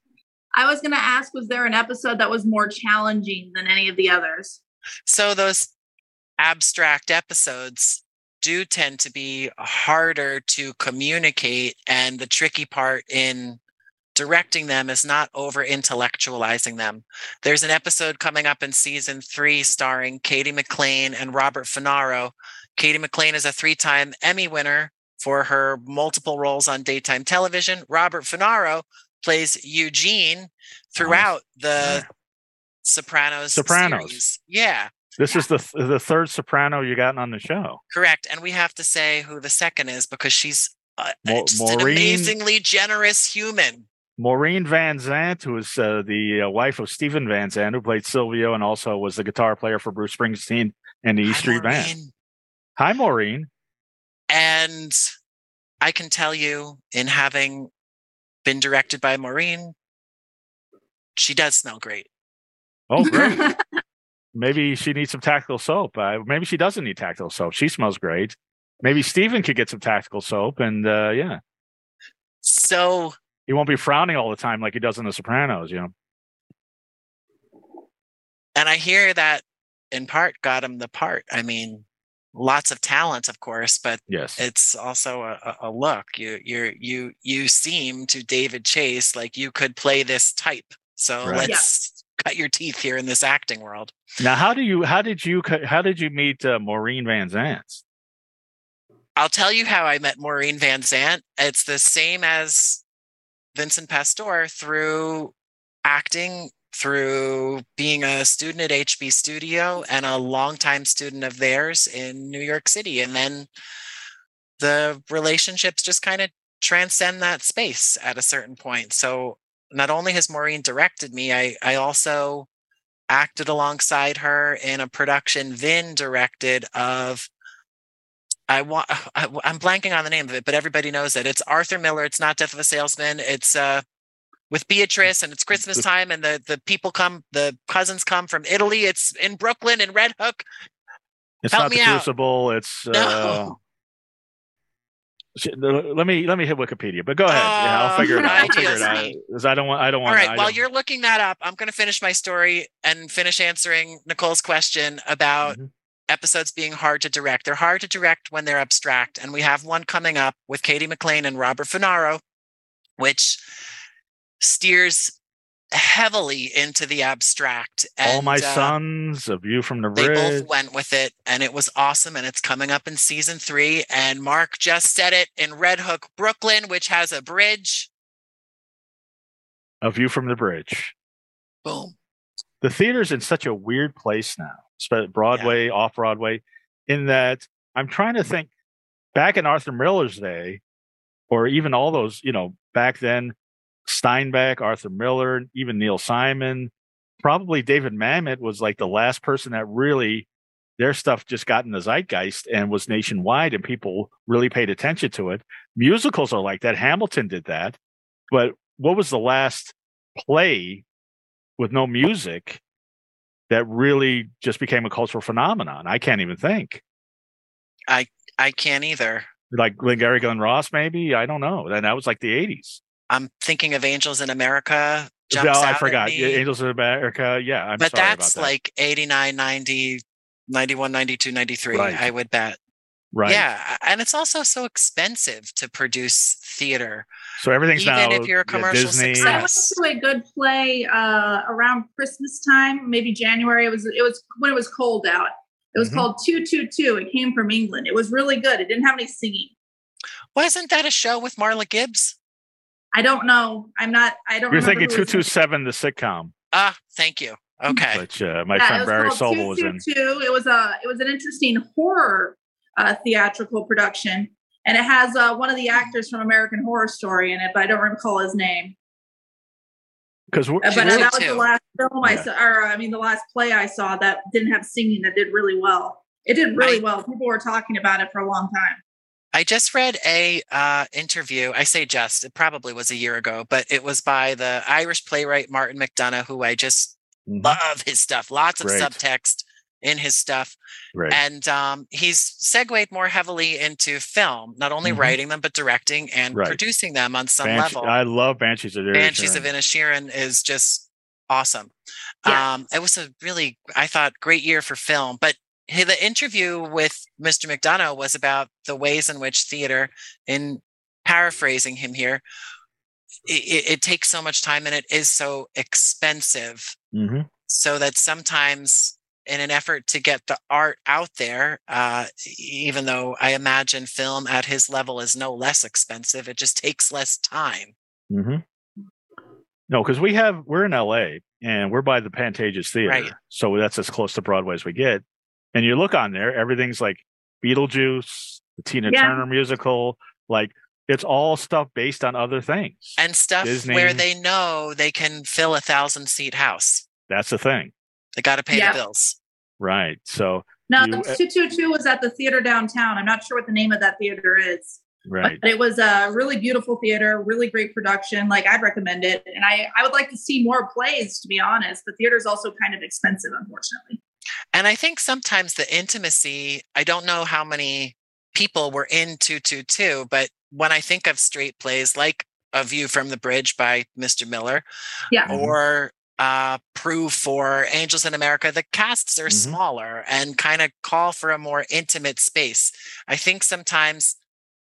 S2: I was going to ask: was there an episode that was more challenging than any of the others?
S3: So those abstract episodes do tend to be harder to communicate, and the tricky part in directing them is not over intellectualizing them. There's an episode coming up in season three starring Katie McLean and Robert Finaro. Katie McLean is a three-time Emmy winner for her multiple roles on daytime television. Robert Finaro plays Eugene throughout the yeah. Sopranos,
S1: Sopranos
S3: series. Yeah.
S1: This
S3: yeah.
S1: is the th- the third Soprano you gotten on the show.
S3: Correct. And we have to say who the second is because she's uh,
S1: Mo-
S3: just
S1: Maureen-
S3: an amazingly generous human.
S1: Maureen Van Zant, who is uh, the uh, wife of Steven Van Zandt, who played Silvio and also was the guitar player for Bruce Springsteen and the E Street Band. Hi, Maureen.
S3: And I can tell you, in having been directed by Maureen, she does smell great.
S1: Oh, great. Maybe she needs some Tactical Soap. Uh, maybe she doesn't need Tactical Soap. She smells great. Maybe Steven could get some Tactical Soap, and uh, yeah.
S3: So...
S1: he won't be frowning all the time like he does in The Sopranos, you know.
S3: And I hear that in part got him the part. I mean, lots of talent, of course, but
S1: yes,
S3: it's also a, a look. You you you you seem to David Chase like you could play this type. So right. let's yeah. cut your teeth here in this acting world.
S1: Now, how do you how did you how did you meet uh, Maureen Van Zant?
S3: I'll tell you how I met Maureen Van Zant. It's the same as Vincent Pastore, through acting, through being a student at H B Studio and a longtime student of theirs in New York City. And then the relationships just kind of transcend that space at a certain point. So not only has Maureen directed me, I, I also acted alongside her in a production Vin directed of, I want, I, I'm blanking on the name of it, but everybody knows it. It's Arthur Miller. It's not Death of a Salesman. It's uh, with Beatrice, and it's Christmas time, and the, the people come, the cousins come from Italy. It's in Brooklyn, in Red Hook.
S1: It's
S3: Help
S1: not
S3: me
S1: the
S3: out.
S1: Crucible. It's
S3: No.
S1: uh, let me let me hit Wikipedia. But go ahead.
S3: Oh,
S1: yeah, I'll figure it out. I'll figure it
S3: ideas
S1: out.
S3: me.
S1: 'Cause I don't want. I don't want.
S3: All right.
S1: I
S3: While
S1: don't-
S3: you're looking that up, I'm going to finish my story and finish answering Nicole's question about
S1: Mhm.
S3: episodes being hard to direct. They're hard to direct when they're abstract, and we have one coming up with Katie McLean and Robert Funaro, which steers heavily into the abstract.
S1: All
S3: And,
S1: My
S3: uh,
S1: Sons, A View from the
S3: they
S1: Bridge.
S3: both went with it, and it was awesome. And it's coming up in season three. And Mark just said it in Red Hook, Brooklyn, which has a bridge.
S1: A View from the Bridge.
S3: Boom.
S1: The theater's in such a weird place now, spe- Broadway, off Broadway, in that I'm trying to think back in Arthur Miller's day, or even all those, you know, back then, Steinbeck, Arthur Miller, even Neil Simon, probably David Mamet was like the last person that really, their stuff just got in the zeitgeist and was nationwide, and people really paid attention to it. Musicals are like that. Hamilton did that. But what was the last play with no music that really just became a cultural phenomenon? I can't even think.
S3: I I can't either.
S1: Like Glengarry Glen Ross, maybe? I don't know. And that was like the eighties.
S3: I'm thinking of Angels in America. Jumps
S1: Oh,
S3: out
S1: I
S3: at
S1: forgot.
S3: me.
S1: Yeah, Angels of America. Yeah, I'm
S3: but
S1: sorry
S3: that's
S1: about that.
S3: like eighty-nine, ninety, ninety-one, ninety-two, ninety-three,
S1: Right.
S3: I would bet.
S1: Right.
S3: Yeah. And it's also so expensive to produce theater.
S1: So everything's
S3: Even
S1: now
S3: if you're a
S1: yeah,
S3: commercial
S1: Disney.
S2: I went
S3: success.
S2: to a good play uh, around Christmas time, maybe January. It was it was when it was cold out. It was
S1: Mhm.
S2: called two two two. It came from England. It was really good. It didn't have any singing.
S3: Wasn't that a show with Marla Gibbs?
S2: I don't know. I'm not. I don't.
S1: You're
S2: remember
S1: thinking
S2: who
S1: two
S2: was in
S1: two
S2: it.
S1: seven, the sitcom,
S3: Ah, thank you. Okay.
S1: which uh, my
S2: Yeah,
S1: friend
S2: it was
S1: Barry
S2: called
S1: Sobel was in.
S2: two two two. It was a. It was an interesting horror uh, theatrical production, and it has uh, one of the actors from American Horror Story in it, but I don't recall his name.
S1: Because
S2: Uh, but uh,
S3: two
S2: that was
S3: two.
S2: the last film I
S1: Yeah.
S2: saw, or I mean, the last play I saw that didn't have singing that did really well. It did really
S3: I-
S2: well. People were talking about it for a long time.
S3: I just read a uh, interview. I say just, it probably was a year ago, but it was by the Irish playwright Martin McDonagh, who I just
S1: Mhm.
S3: love his stuff. Lots of
S1: Great.
S3: subtext in his stuff.
S1: Right.
S3: And um, he's segued more heavily into film, not only
S1: Mhm.
S3: writing them, but directing and
S1: Right.
S3: producing them on some
S1: Banshee-
S3: level.
S1: I love Banshees of Inisherin.
S3: Banshees of Inisherin is just awesome.
S2: Yeah.
S3: Um, it was a really, I thought, great year for film. But he, the interview with Mister McDonagh was about the ways in which theater, in paraphrasing him here, it, it takes so much time and it is so expensive,
S1: Mhm.
S3: so that sometimes in an effort to get the art out there, uh, even though I imagine film at his level is no less expensive, it just takes less time.
S1: Mm-hmm. No, because we have we're in L A and we're by the Pantages Theater,
S3: Right.
S1: so that's as close to Broadway as we get. And you look on there, everything's like Beetlejuice, the Tina
S2: Yeah.
S1: Turner musical, like it's all stuff based on other things.
S3: And stuff
S1: Disney.
S3: where they know they can fill a thousand seat house.
S1: That's the thing,
S3: They got to pay
S2: Yeah.
S3: the bills.
S1: right? So
S2: No,
S1: You-
S2: two two two was at the theater downtown. I'm not sure what the name of that theater is.
S1: right,
S2: But it was a really beautiful theater, really great production. Like I'd recommend it. And I, I would like to see more plays, to be honest. The theater is also kind of expensive, unfortunately.
S3: And I think sometimes the intimacy, I don't know how many people were in two two two, but when I think of straight plays like A View from the Bridge by Mister Miller,
S2: Yeah.
S1: Mhm.
S3: or uh, Proof for Angels in America, the casts are
S1: Mhm.
S3: smaller and kind of call for a more intimate space. I think sometimes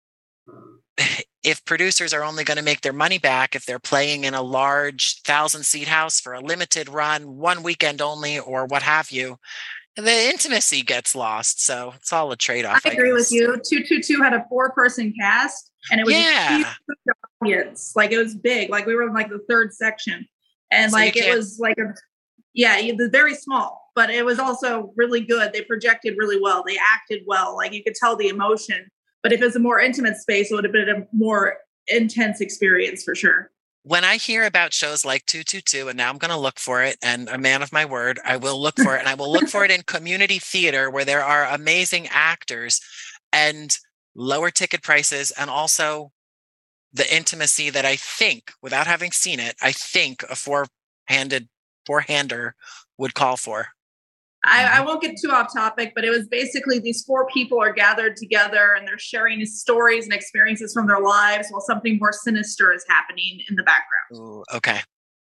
S3: if producers are only going to make their money back if they're playing in a large thousand seat house for a limited run, one weekend only, or what have you, the intimacy gets lost. So it's all a trade-off.
S2: I agree with
S3: guess.
S2: you. two two two had a four person cast and it was
S3: Yeah.
S2: a huge audience. Like it was big. Like we were in like the third section. And
S3: So you
S2: like it
S3: can't-
S2: was like a yeah, it was very small, but it was also really good. They projected really well. They acted well. Like you could tell the emotion. But if it was a more intimate space, it would have been a more intense experience for sure.
S3: when I hear about shows like two two two, and now I'm going to look for it, and a man of my word, I will look for it, and I will look for it in community theater where there are amazing actors and lower ticket prices, and also the intimacy that I think, without having seen it, I think a four-handed four-hander would call for.
S2: I, I won't get too off topic, but it was basically these four people are gathered together and they're sharing stories and experiences from their lives while something more sinister is happening in the background.
S3: Ooh, okay.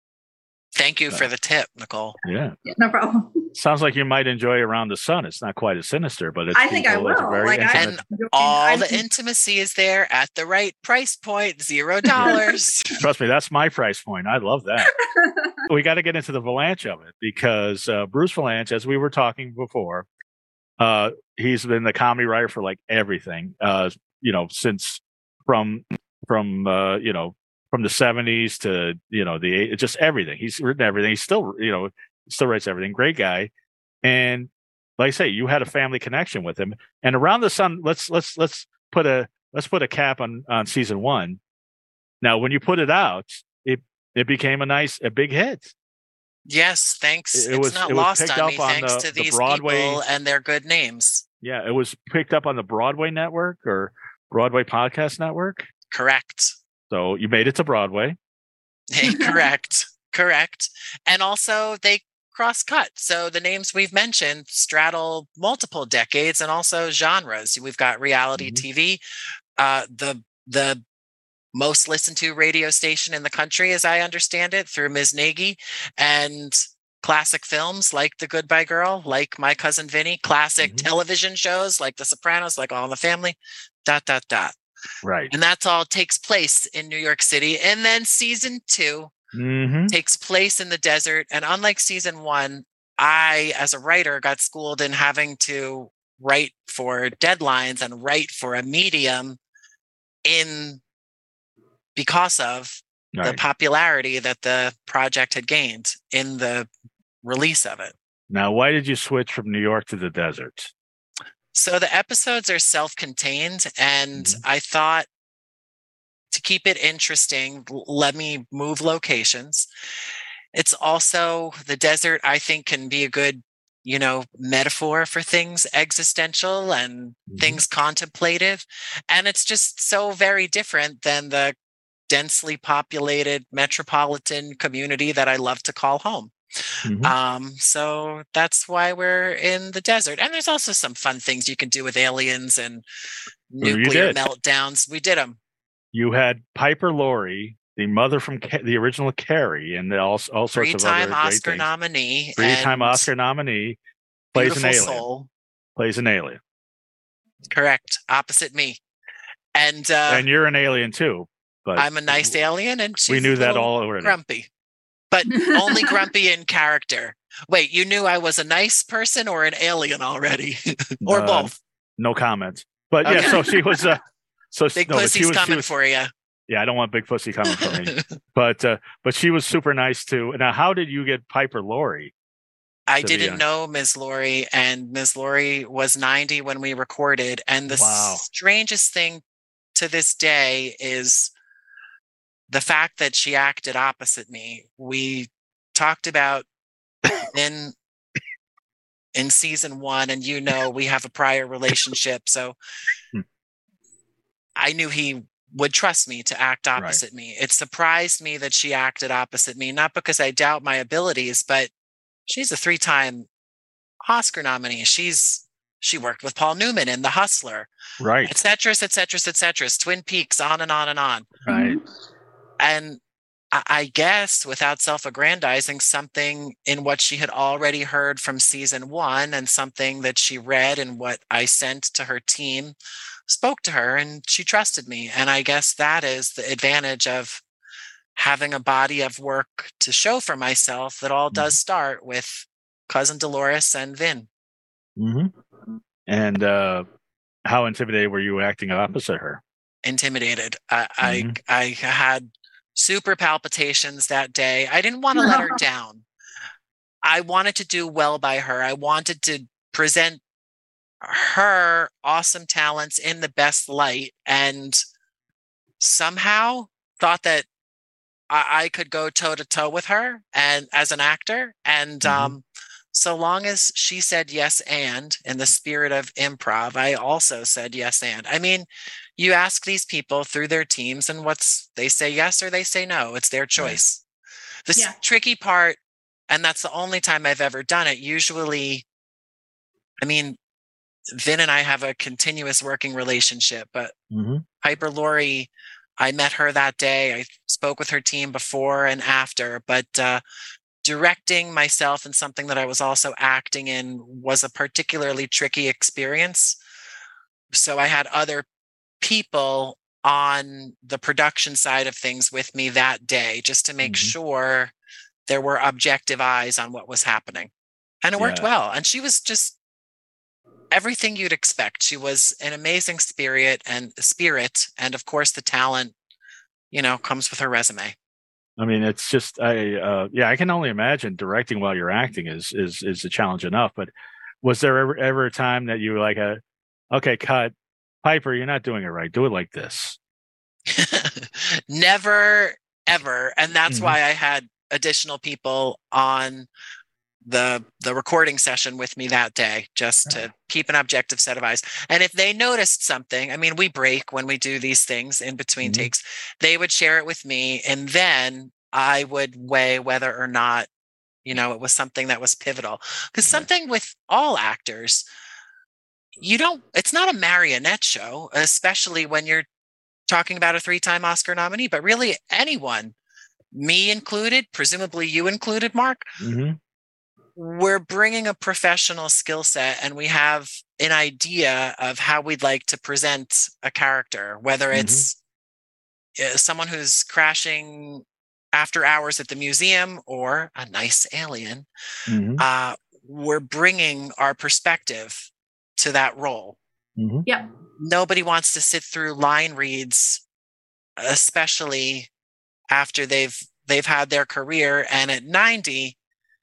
S3: Thank you for the tip, Nicole.
S1: Yeah.
S2: Yeah, no problem.
S1: Sounds like you might enjoy Around the Sun. It's not quite as sinister, but it's
S2: I think I
S1: people- it's
S2: will.
S1: very
S2: Like, I-
S1: intimate.
S3: And all
S2: I-
S3: the intimacy is there at the right price point, zero dollars.
S1: Trust me, that's my price point. I love that. We got to get into the Valanche of it because uh, Bruce Valanche, as we were talking before, uh, he's been the comedy writer for like everything, uh, you know, since from from uh, you know from the seventies to you know the eight- just everything. He's written everything. He's still you know still writes everything. Great guy, and like I say, you had a family connection with him. And Around the Sun, let's let's let's put a let's put a cap on on season one. Now, when you put it out, it it became a nice a big hit.
S3: Yes, thanks.
S1: It
S3: it's
S1: was-
S3: not
S1: it was
S3: lost
S1: picked
S3: on
S1: up
S3: me
S1: on
S3: thanks
S1: the-
S3: to
S1: the
S3: these
S1: Broadway-
S3: people and their good names.
S1: Yeah, it was picked up on the Broadway Network or Broadway Podcast Network.
S3: Correct.
S1: So you made it to Broadway.
S3: Correct. Correct. And also they cross cut. So the names we've mentioned straddle multiple decades and also genres. We've got reality
S1: Mhm.
S3: T V, uh, the the most listened to radio station in the country, as I understand it, through Miz Nagy, and classic films like The Goodbye Girl, like My Cousin Vinny, classic
S1: Mhm.
S3: television shows like The Sopranos, like All in the Family, dot, dot, dot.
S1: Right.
S3: And that's all takes place in New York City. And then season two
S1: Mm-hmm.
S3: takes place in the desert. And unlike season one, I, as a writer, got schooled in having to write for deadlines and write for a medium in because of the
S1: Right.
S3: popularity that the project had gained in the release of it.
S1: Now, why did you switch from New York to the desert?
S3: So the episodes are self-contained, and
S1: Mhm.
S3: I thought to keep it interesting, l- let me move locations. It's also the desert, I think, can be a good, you know, metaphor for things existential and
S1: Mhm.
S3: things contemplative. And it's just so very different than the densely populated metropolitan community that I love to call home.
S1: Mhm.
S3: Um, so that's why we're in the desert. And there's also some fun things you can do with aliens and
S1: Well, you
S3: nuclear
S1: did.
S3: meltdowns. We did them.
S1: You had Piper Laurie, the mother from Ca- the original Carrie, and all, all sorts of
S3: Three-time
S1: other great
S3: Oscar
S1: things.
S3: nominee.
S1: Three-time
S3: and
S1: Oscar nominee, plays an
S3: beautiful
S1: alien.
S3: soul.
S1: Plays an alien.
S3: Correct. Opposite me. And, uh,
S1: And you're an alien too. But
S3: I'm a nice alien, and she's
S1: we knew
S3: a
S1: that
S3: little
S1: all already.
S3: grumpy, but only grumpy in character. Wait, you knew I was a nice person or an alien already, or
S1: Uh,
S3: both?
S1: No comment. But yeah,
S3: Okay.
S1: so she was. Uh, so
S3: Big
S1: no, but
S3: pussy's
S1: she was, she
S3: coming
S1: was,
S3: for you.
S1: Yeah, I don't want big pussy coming for me. But uh, but she was super nice too. Now, how did you get Piper Laurie?
S3: I
S1: to be
S3: didn't
S1: on-
S3: know Miz Laurie, and Miz Laurie was ninety when we recorded. And the
S1: Wow.
S3: strangest thing to this day is the fact that she acted opposite me. We talked about in in season one, and you know we have a prior relationship, so
S1: Hmm.
S3: I knew he would trust me to act
S1: Right.
S3: opposite me. It surprised me that she acted opposite me, not because I doubt my abilities, but she's a three-time Oscar nominee. She's she worked with Paul Newman in The Hustler,
S1: Right.
S3: et cetera, et cetera, et cetera, Twin Peaks, on and on and on.
S1: Right.
S3: And I, I guess, without self-aggrandizing, something in what she had already heard from season one and something that she read and what I sent to her team spoke to her, and she trusted me. And I guess that is the advantage of having a body of work to show for myself that all does start with Cousin Dolores and Vin.
S1: hmm And uh, how intimidated were you acting opposite her?
S3: Intimidated. I,
S1: Mhm.
S3: I I had super palpitations that day. I didn't want to let her down. I wanted to do well by her. I wanted to present her awesome talents in the best light, and somehow thought that I, I could go toe to toe with her and as an actor. And
S1: Mhm.
S3: um, so long as she said yes and in the spirit of improv, I also said yes and. I mean, you ask these people through their teams and what's they say yes or they say no. It's their choice. The
S2: Yeah.
S3: tricky part, and that's the only time I've ever done it, usually, I mean, Vin and I have a continuous working relationship, but
S1: Mhm.
S3: Piper Laurie, I met her that day. I spoke with her team before and after, but uh, directing myself in something that I was also acting in was a particularly tricky experience. So I had other people on the production side of things with me that day just to make
S1: Mhm.
S3: sure there were objective eyes on what was happening. And it worked
S1: Yeah.
S3: well. And she was just everything you'd expect. She was an amazing spirit and spirit. And of course, the talent, you know, comes with her resume.
S1: I mean, it's just I uh, yeah, I can only imagine directing while you're acting is is is a challenge enough. But was there ever ever a time that you were like a okay, cut, Piper, you're not doing it right. Do it like this.
S3: Never, ever. And that's
S1: Mhm.
S3: why I had additional people on the the recording session with me that day just to keep an objective set of eyes. And if they noticed something, I mean, we break when we do these things in between
S1: Mhm.
S3: takes, they would share it with me, and then I would weigh whether or not, you know, it was something that was pivotal. Because
S1: Right.
S3: something with all actors, you don't, it's not a marionette show, especially when you're talking about a three-time Oscar nominee, but really anyone, me included, presumably you included, Mark,
S1: Mhm.
S3: we're bringing a professional skill set and we have an idea of how we'd like to present a character, whether
S1: Mhm.
S3: it's uh, someone who's crashing after hours at the museum or a nice alien.
S1: Mhm.
S3: Uh, we're bringing our perspective to that role.
S1: Mhm.
S2: Yep.
S3: Nobody wants to sit through line reads, especially after they've they've had their career, and at ninety,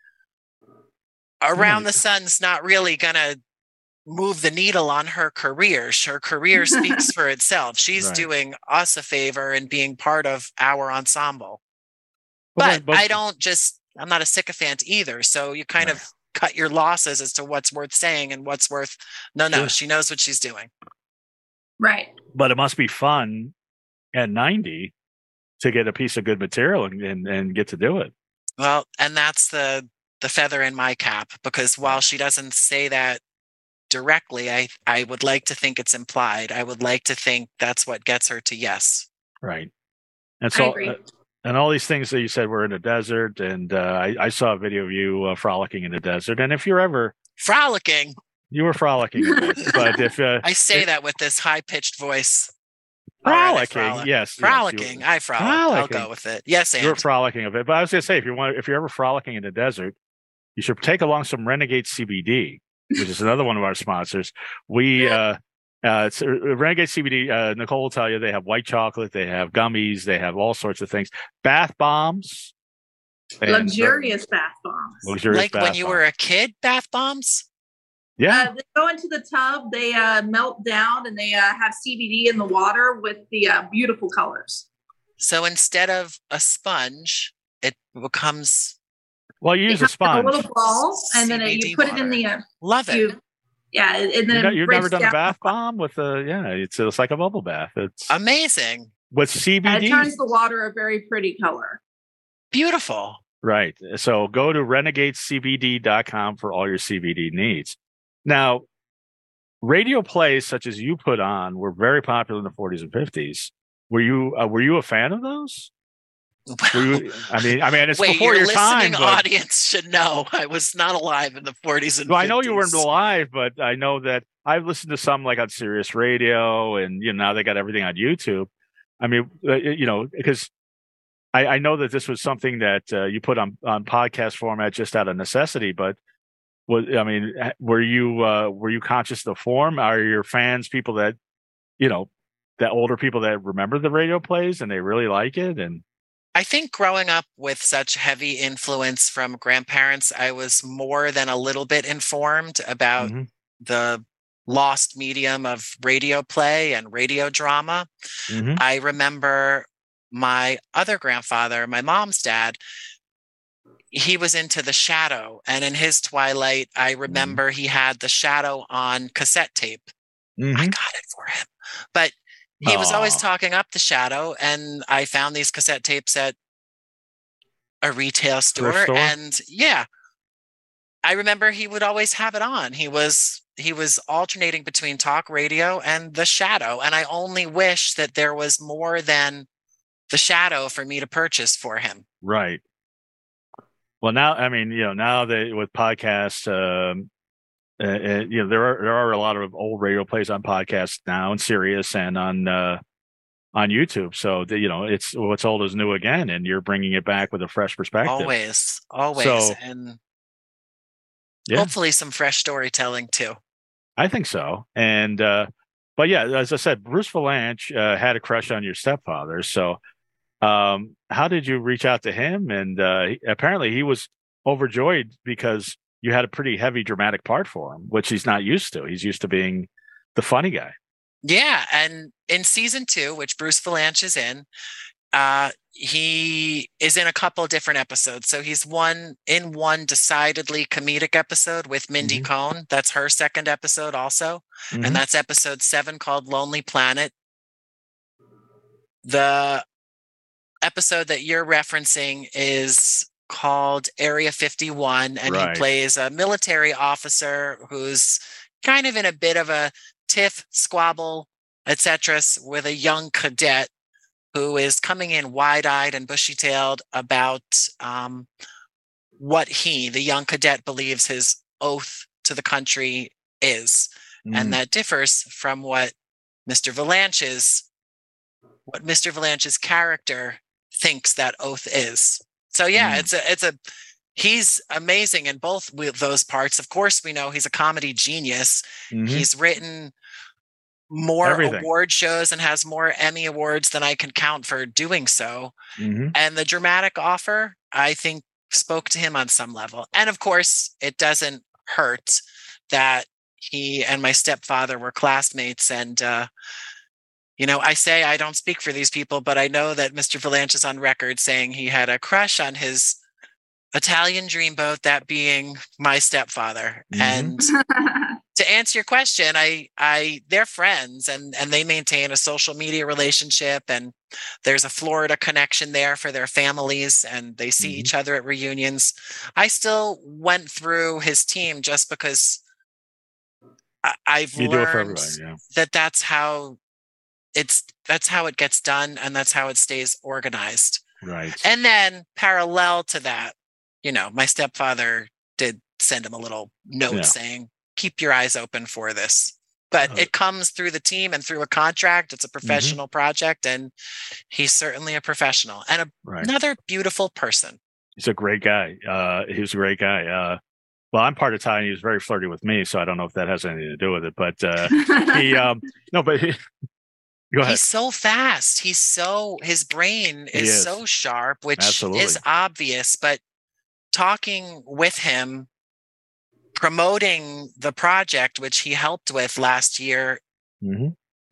S3: Around the Sun's not really gonna move the needle on her career. Her career speaks for itself. She's
S1: Right.
S3: doing us a favor and being part of our ensemble.
S1: Well,
S3: But
S1: but, but
S3: I don't just, I'm not a sycophant either. So you kind
S1: Right.
S3: of cut your losses as to what's worth saying and what's worth, no, no,
S1: Sure.
S3: she knows what she's doing.
S2: Right.
S1: but it must be fun at ninety to get a piece of good material and, and, and get to do it.
S3: Well, and that's the the feather in my cap, because while she doesn't say that directly, I I would like to think it's implied. I would like to think that's what gets her to yes.
S1: Right. And
S2: I
S1: so,
S2: agree.
S1: uh, and all these things that you said were in the desert, and uh, I, I saw a video of you uh, frolicking in the desert. And if you're ever
S3: Frolicking.
S1: you were frolicking a bit, but if uh,
S3: I say
S1: it,
S3: that with this high pitched voice. All right, I
S1: frolicking,
S3: frolic.
S1: yes,
S3: Frolicking,
S1: yes, you,
S3: I frolic. I'll
S1: frolicking.
S3: go with it. Yes,
S1: You were
S3: and
S1: frolicking a bit, but I was going to say, if you want, if you're ever frolicking in the desert, you should take along some Renegade C B D, which is another one of our sponsors. We, uh, uh, it's uh, Renegade C B D. Uh, Nicole will tell you they have white chocolate, they have gummies, they have all sorts of things, bath bombs, and, uh,
S2: Luxurious bath bombs.
S1: luxurious
S3: like
S1: bath
S3: when you
S1: bombs.
S3: were a kid, bath bombs.
S1: Yeah,
S2: Uh, they go into the tub, they uh, melt down, and they uh, have C B D in the water with the uh, beautiful colors.
S3: So instead of a sponge, it becomes
S1: well, you
S2: They
S1: use a
S2: have
S1: sponge.
S2: a little ball, and then uh,
S3: C B D
S2: you put it in
S3: water.
S2: the uh,
S3: Love it.
S2: you, yeah, and then
S1: You know,
S2: it
S1: you've never
S2: breaks
S1: done a
S2: down.
S1: bath bomb with a yeah. It's it's like a bubble bath. It's
S3: Amazing.
S1: with
S2: Yeah, it
S1: C B D.
S2: turns the water a very pretty color.
S3: Beautiful.
S1: Right. So go to renegade C B D dot com for all your C B D needs. Now, radio plays such as you put on were very popular in the forties and fifties. Were you uh, were you a fan of those? Were you, I mean, I mean, it's
S3: Wait,
S1: before
S3: your
S1: your time.
S3: listening
S1: But,
S3: audience should know I was not alive in the forties and
S1: well, I
S3: fifties.
S1: know you weren't alive, but I know that I've listened to some like on Sirius Radio, and you know now they got everything on YouTube. I mean, uh, you know, because I, I know that this was something that uh, you put on on podcast format just out of necessity, but. Was, I mean, were you uh, were you conscious of the form? Are your fans people that you know, that older people that remember the radio plays and they really like it? And
S3: I think growing up with such heavy influence from grandparents, I was more than a little bit informed about
S1: mm-hmm.
S3: the lost medium of radio play and radio drama.
S1: Mm-hmm.
S3: I remember my other grandfather, my mom's dad, he was into The Shadow. And in his Twilight, I remember mm-hmm. he had The Shadow on cassette tape. Mm-hmm. I got it for him. But he Aww. was always talking up The Shadow. And I found these cassette tapes at a retail store. store. And yeah, I remember he would always have it on. He was he was alternating between talk radio and The Shadow. And I only wish that there was more than The Shadow for me to purchase for him.
S1: Right. Well, now, I mean, you know, now that with podcasts, um, uh, uh, you know, there are there are a lot of old radio plays on podcasts now, and Sirius and on uh, on YouTube. So the, you know, it's what's old is new again, and you're bringing it back with a fresh perspective.
S3: Always, always, so, and yeah. hopefully some fresh storytelling too.
S1: I think so, and uh, but yeah, as I said, Bruce Vilanch uh, had a crush on your stepfather, so. Um, how did you reach out to him? And uh, he, apparently he was overjoyed because you had a pretty heavy dramatic part for him, which he's not used to. He's used to being the funny guy.
S3: Yeah. And in season two, which Bruce Vilanch is in, uh, he is in a couple of different episodes. So he's one in one decidedly comedic episode with Mindy mm-hmm. Cohn. That's her second episode also. Mm-hmm. And that's episode seven called Lonely Planet. The episode that you're referencing is called Area fifty-one, and right. he plays a military officer who's kind of in a bit of a tiff, squabble, et cetera, with a young cadet who is coming in wide-eyed and bushy-tailed about um, what he, the young cadet, believes his oath to the country is, mm. and that differs from what Mister Vilanch's, what Mister Vilanch's character thinks that oath is. So yeah, mm. it's a, it's a, he's amazing in both of those parts. Of course, we know he's a comedy genius. Mm-hmm. He's written more Everything. award shows and has more Emmy awards than I can count for doing so. Mm-hmm. And the dramatic offer, I think, spoke to him on some level. And of course, it doesn't hurt that he and my stepfather were classmates, and, uh, you know, I say I don't speak for these people, but I know that Mister Vilanch is on record saying he had a crush on his Italian dreamboat, that being my stepfather. Mm-hmm. And to answer your question, I, I, they're friends, and and they maintain a social media relationship, and there's a Florida connection there for their families, and they see mm-hmm. each other at reunions. I still went through his team just because I, I've you learned yeah. that that's how. It's that's how it gets done, and that's how it stays organized.
S1: Right.
S3: And then parallel to that, you know, my stepfather did send him a little note yeah. saying, keep your eyes open for this. But uh, it comes through the team and through a contract. It's a professional mm-hmm. project, and he's certainly a professional and a, right. another beautiful person.
S1: He's a great guy. Uh, he was a great guy. Uh, well, I'm part Italian. He was very flirty with me, so I don't know if that has anything to do with it. But uh, he, um, no, but he, Go ahead.
S3: He's so fast. He's so, his brain is, is. so sharp, which Absolutely. is obvious, but talking with him, promoting the project, which he helped with last year, mm-hmm.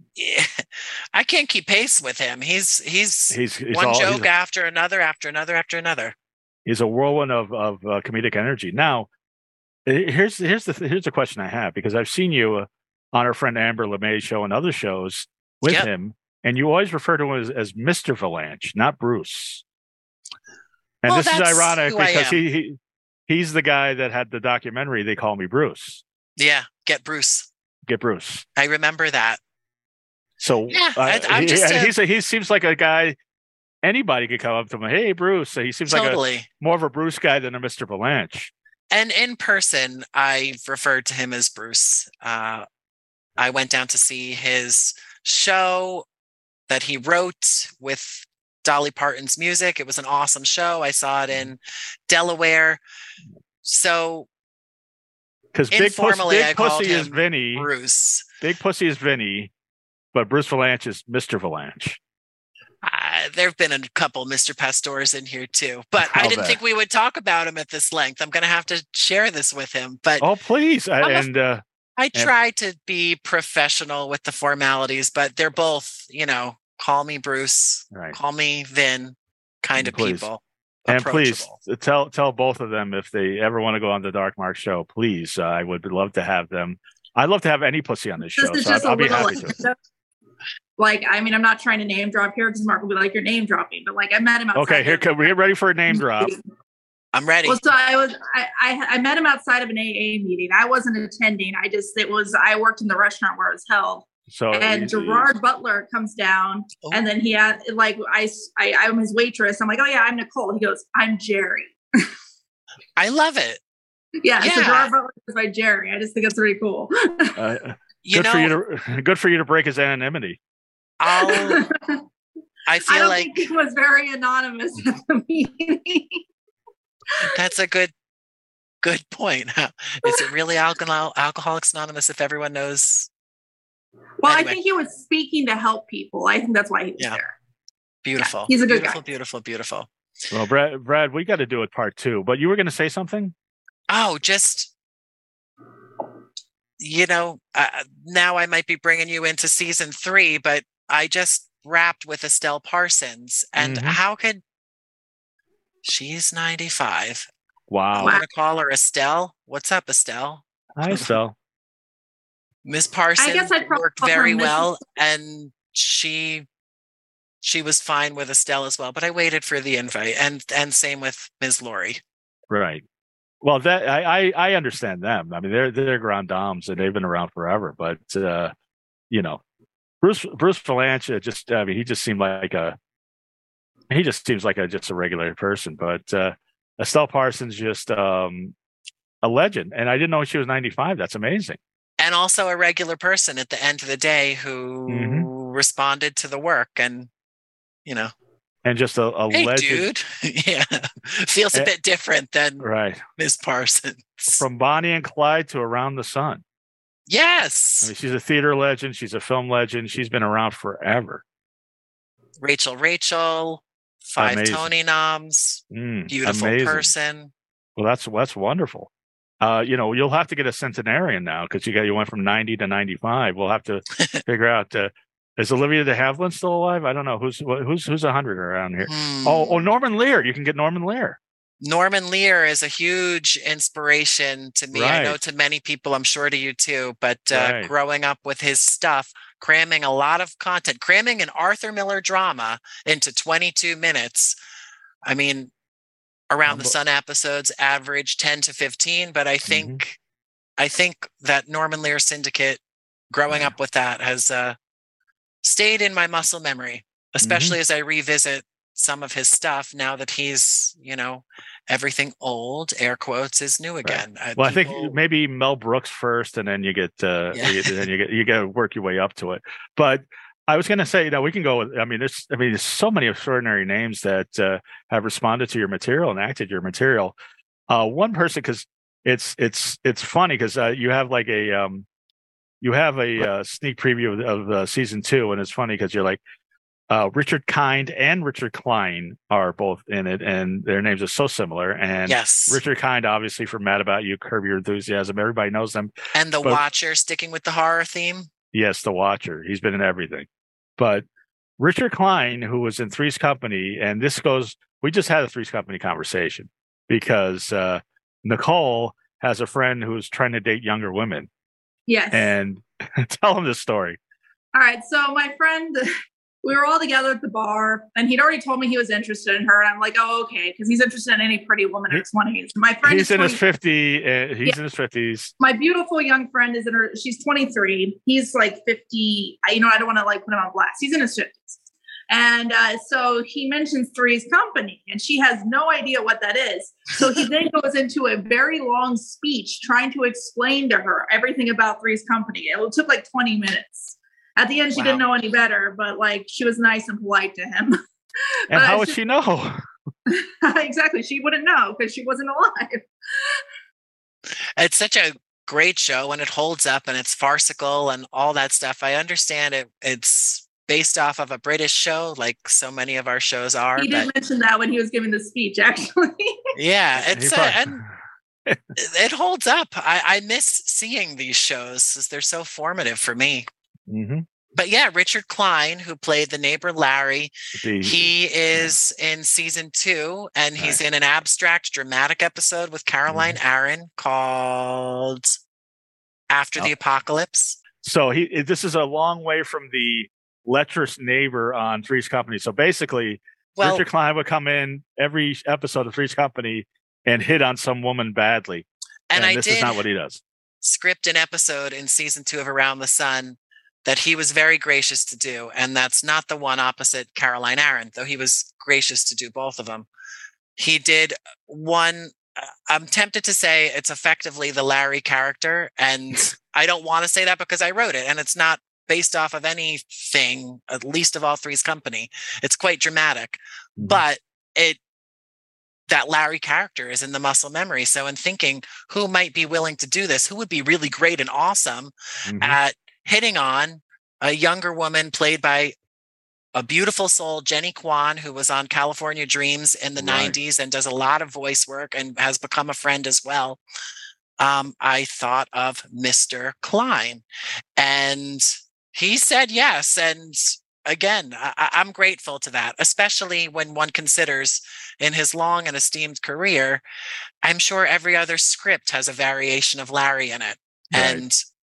S3: I can't keep pace with him. He's, he's, he's, he's one all, joke he's a, after another, after another, after another.
S1: He's a whirlwind of, of uh, comedic energy. Now, here's, here's the, here's the question I have, because I've seen you uh, on our friend Amber LeMay show and other shows with yep. him, and you always refer to him as, as Mister Vilanch, not Bruce. And well, this is ironic because he, he he's the guy that had the documentary They Call Me Bruce.
S3: Yeah, Get Bruce.
S1: Get Bruce.
S3: I remember that.
S1: So yeah, uh, I, I'm he, just a, he's a, he seems like a guy anybody could come up to him. Hey, Bruce. So he seems totally. like a, more of a Bruce guy than a Mister Vilanch.
S3: And in person, I referred to him as Bruce. Uh, I went down to see his show that he wrote with Dolly Parton's music. It was an awesome show. I saw it in Delaware. So
S1: because big, puss, big pussy is Vinny,
S3: Bruce.
S1: Big pussy is Vinny, but Bruce Vilanch is Mister Vilanch.
S3: Uh, there have been a couple Mister Pastores in here too, but I'll I didn't bet. think we would talk about him at this length. I'm going to have to share this with him. But
S1: oh, please! I, and uh,
S3: I try to be professional with the formalities, but they're both, you know, call me Bruce,
S1: Right.
S3: call me Vin kind of
S1: Please.
S3: people.
S1: And please
S3: Approachable.
S1: tell tell both of them if they ever want to go on the Dark Mark show. Please, uh, I would love to have them. I'd love to have any pussy on this show,
S2: This is
S1: so
S2: just
S1: I'll,
S2: a
S1: I'll be
S2: little
S1: happy to.
S2: like, I mean, I'm not trying to name drop here because Mark will be like, you're name dropping, but like, I met him outside.
S1: Okay, here
S2: of-
S1: we get ready for a name drop.
S3: I'm ready.
S2: Well, so I was, I, I, I met him outside of an A A meeting. I wasn't attending. I just, it was, I worked in the restaurant where it was held.
S1: So
S2: And Gerard Butler comes down,
S3: Oh.
S2: and then he had like I, I I'm his waitress. I'm like, oh yeah, I'm Nicole. He goes, I'm Jerry.
S3: I love it.
S2: Yeah, so
S3: Yeah.
S2: Gerard Butler is by Jerry. I just think it's really cool.
S1: uh,
S3: You
S1: good
S3: know,
S1: for you to good for you to break his anonymity.
S3: I'll, I
S2: I
S3: feel
S2: don't
S3: like
S2: think he was very anonymous at the meeting.
S3: that's a good, good point. Is it really alcohol, Alcoholics Anonymous if everyone knows?
S2: Well,
S3: Anyway.
S2: I think he was speaking to help people. I think that's why he was
S3: Yeah.
S2: there.
S3: Beautiful.
S2: he's a good
S3: beautiful,
S2: guy.
S3: Beautiful, beautiful.
S1: Well, Brad, Brad, we got to do it part two. But you were going to say something?
S3: Oh, just, you know, uh, now I might be bringing you into season three, but I just wrapped with Estelle Parsons. And
S1: Mhm.
S3: how could, she's ninety-five.
S1: Wow.
S3: I'm going to call her Estelle. What's up, Estelle?
S1: Hi, Estelle.
S3: Miss Parsons
S2: guess I'd probably
S3: worked
S2: call her
S3: very
S2: Missus
S3: well, and she she was fine with Estelle as well. But I waited for the invite, and and same with Miz Laurie.
S1: Right. Well, that I, I I understand them. I mean, they're they're grand dames and they've been around forever. But uh, you know, Bruce Bruce Valanche just I mean, he just seemed like a he just seems like a just a regular person. But uh, Estelle Parsons just um, a legend, and I didn't know she was ninety-five. That's amazing.
S3: And also a regular person at the end of the day who
S1: Mhm.
S3: responded to the work, and you know,
S1: And just a, a
S3: hey,
S1: legend,
S3: dude, yeah, feels a
S1: Eh,
S3: bit different than
S1: right?
S3: Miss Parsons.
S1: From Bonnie and Clyde to Around the Sun. I
S3: Yes,
S1: mean, she's a theater legend. She's a film legend. She's been around forever.
S3: Rachel, Rachel, five
S1: Amazing.
S3: Tony noms,
S1: Mm,
S3: beautiful
S1: amazing.
S3: person.
S1: Well, that's that's wonderful. Uh, you know, you'll have to get a centenarian now because you got you went from ninety to ninety-five. We'll have to figure out uh, is Olivia de Havilland still alive? I don't know who's who's who's a hundred around here.
S3: Hmm.
S1: Oh, oh, Norman Lear. You can get Norman Lear.
S3: Norman Lear is a huge inspiration to me. I know
S1: Right.
S3: to many people, I'm sure to you too, but uh,
S1: Right.
S3: growing up with his stuff, cramming a lot of content, cramming an Arthur Miller drama into twenty-two minutes. I mean, Around the
S1: Unbe-
S3: Sun episodes average ten to fifteen, but I think
S1: Mm-hmm.
S3: I think that Norman Lear Syndicate, growing
S1: Yeah.
S3: up with that, has uh, stayed in my muscle memory, especially as I revisit some of his stuff now that he's, you know, everything old, air quotes, is new again. Uh,
S1: Well, I
S3: people-
S1: think maybe Mel Brooks first, and then you get uh,
S3: Yeah.
S1: you, then you get you got to work your way up to it. But I was going to say, you know, we can go. With, I mean, there's I mean, there's so many extraordinary names that uh, have responded to your material and acted your material. Uh, one person, because it's it's it's funny because uh, you have like a um, you have a uh, sneak preview of, of uh, season two, and it's funny because you're like. Uh, Richard Kind and Richard Klein are both in it, and their names are so similar. And
S3: yes,
S1: Richard Kind, obviously from Mad About You, Curb Your Enthusiasm, everybody knows them.
S3: and the
S1: but-
S3: Watcher, sticking with the horror theme.
S1: Yes, the Watcher. He's been in everything. But Richard Klein, who was in Three's Company, and this goes, we just had a Three's Company conversation because uh, Nicole has a friend who's trying to date younger women.
S2: Yes.
S1: And tell him this story.
S2: All right. So my friend, we were all together at the bar, and he'd already told me he was interested in her. And I'm like, oh, okay, because he's interested in any pretty woman in her twenties. My friend
S1: He's
S2: is
S1: in his
S2: twenty
S1: fifty. Uh, he's in his fifties.
S2: my beautiful young friend is in her, she's twenty-three. He's like fifty. I- You know, I don't want to like put him on blast. He's in his fifties. And uh, so he mentions Three's Company, and she has no idea what that is. So he then goes into a very long speech trying to explain to her everything about Three's Company. It took like twenty minutes. At the end, she
S3: Wow.
S2: didn't know any better, but like she was nice and polite to him.
S1: And
S2: But
S1: how
S2: it's
S1: would
S2: just-
S1: she know?
S2: Exactly. She wouldn't know because she wasn't alive.
S3: It's such a great show, and it holds up, and it's farcical and all that stuff. I understand it. It's based off of a British show, like so many of our shows are.
S2: He
S3: but
S2: did mention that when he was giving the speech, actually.
S3: yeah,
S1: He
S3: it's uh,
S1: probably-
S3: and it holds up. I, I miss seeing these shows. 'Cause they're so formative for me.
S1: Mhm.
S3: but yeah, Richard Klein, who played the neighbor Larry,
S1: The,
S3: he is yeah. in season two, and he's right. in an abstract dramatic episode with Caroline mm-hmm. Aaron called After oh. the Apocalypse.
S1: So he this is a long way from the lecherous neighbor on Three's Company. So basically, well, Richard Klein would come in every episode of Three's Company and hit on some woman badly.
S3: And, and I
S1: this
S3: did
S1: is not what he does.
S3: Script an episode in season two of Around the Sun that he was very gracious to do. And that's not the one opposite Caroline Aaron, though he was gracious to do both of them. He did one, uh, I'm tempted to say it's effectively the Larry character. And I don't want to say that because I wrote it. And it's not based off of anything, at least of all Three's Company. It's quite dramatic. Mm-hmm. But it, that Larry character is in the muscle memory. So in thinking who might be willing to do this, who would be really great and awesome mm-hmm. at hitting on a younger woman played by a beautiful soul, Jenny Kwan, who was on California Dreams in the right. nineties and does a lot of voice work and has become a friend as well. Um, I thought of Mister Klein, and he said yes. And again, I- I'm grateful to that, especially when one considers in his long and esteemed career, I'm sure every other script has a variation of Larry in it. Right. And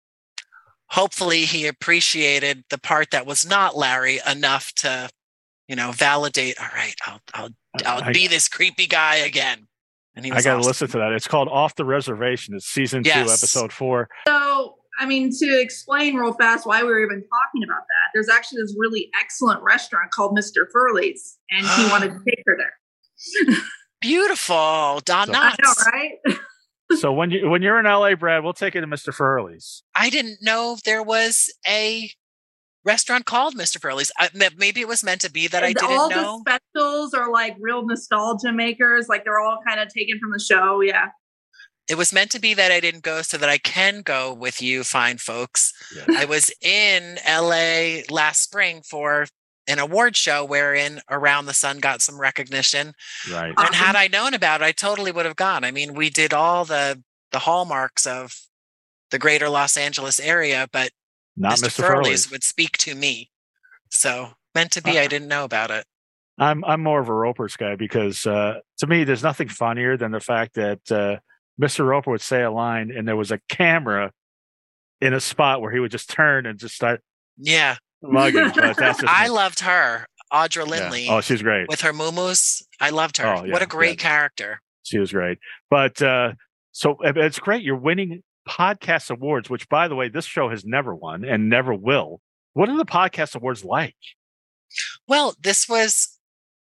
S3: hopefully he appreciated the part that was not Larry enough to, you know, validate, all right, I'll, I'll, I'll I, be this creepy guy again. And he was
S1: I got to
S3: awesome.
S1: listen to that. It's called Off the Reservation. It's season yes. two, episode four.
S2: So, I mean, to explain real fast why we were even talking about that, there's actually this really excellent restaurant called Mister Furley's, and he wanted to take her there.
S3: Beautiful. Don
S2: so,
S3: Knotts.
S2: I know, right?
S1: So when you when you're in L A, Brad, we'll take you to Mister Furley's.
S3: I didn't know there was a restaurant called Mister Furley's. I, maybe it was meant to be that and I didn't
S2: all
S3: know.
S2: All the specials are like real nostalgia makers. Like they're all kind of taken from the show. Yeah.
S3: It was meant to be that I didn't go so that I can go with you fine folks. Yes. I was in L A last spring for an award show wherein Around the Sun got some recognition.
S1: Right.
S3: And had I known about it, I totally would have gone. I mean, we did all the the hallmarks of the greater Los Angeles area, but
S1: not
S3: Mister
S1: Mister
S3: Furley's
S1: Furley's
S3: would speak to me. So meant to be, uh, I didn't know about it.
S1: I'm I'm more of a Roper's guy because uh, to me, there's nothing funnier than the fact that uh, Mister Roper would say a line and there was a camera in a spot where he would just turn and just start
S3: yeah
S1: mugging. But that's just
S3: I
S1: me.
S3: loved her, Audra Lindley.
S1: Yeah. Oh, she's great
S3: with her muumuus. I loved her.
S1: Oh, yeah,
S3: what a great
S1: yeah.
S3: character.
S1: She was great. But uh, so it's great. You're winning podcast awards, which, by the way, this show has never won and never will. What are the podcast awards like?
S3: Well, this was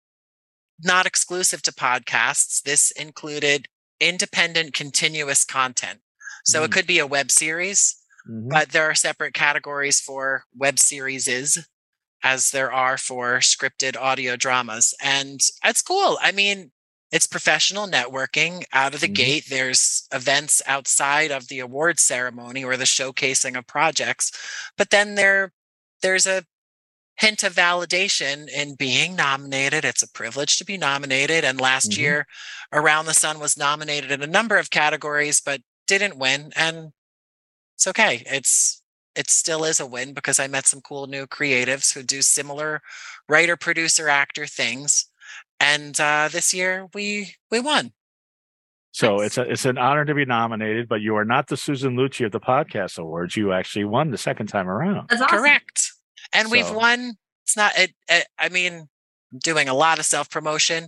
S3: not exclusive to podcasts. This included independent continuous content. So mm. it could be a web series, mm-hmm. but there are separate categories for web series as there are for scripted audio dramas. And it's cool. I mean, it's professional networking out of the mm-hmm. gate. There's events outside of the awards ceremony or the showcasing of projects, but then there, there's a hint of validation in being nominated. It's a privilege to be nominated. And last mm-hmm. year, Around the Sun was nominated in a number of categories, but didn't win. And it's okay. It's it still is a win because I met some cool new creatives who do similar writer, producer, actor things. And uh, this year we we won.
S1: So
S3: nice.
S1: it's a it's an honor to be nominated, but you are not the Susan Lucci of the podcast awards. You actually won the second time around.
S2: That's awesome.
S3: Correct. And
S1: So-
S3: we've won. It's not, it, it, I mean, I'm doing a lot of self promotion.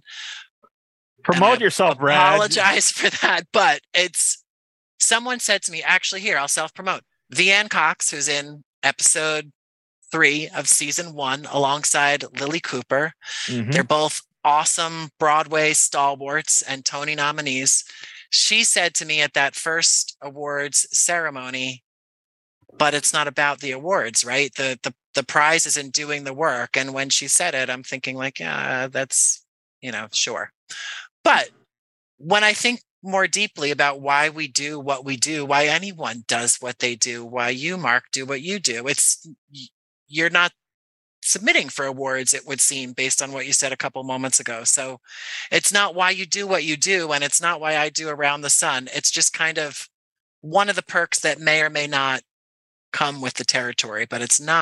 S1: Promote yourself, Brad.
S3: Apologize for that. But it's, someone said to me, actually, here, I'll self promote. Vianne Cox, who's in episode three of season one, alongside Lily Cooper.
S1: Mhm.
S3: They're both awesome Broadway stalwarts and Tony nominees. She said to me at that first awards ceremony, but it's not about the awards, right? The, the, the prize is in doing the work. And when she said it, I'm thinking like, yeah, that's, you know, sure. But when I think more deeply about why we do what we do, why anyone does what they do, why you, Mark, do what you do, it's, you're not submitting for awards, it would seem, based on what you said a couple moments ago. So it's not why you do what you do, and it's not why I do Around the Sun. It's just kind of one of the perks that may or may not come with the territory, but it's not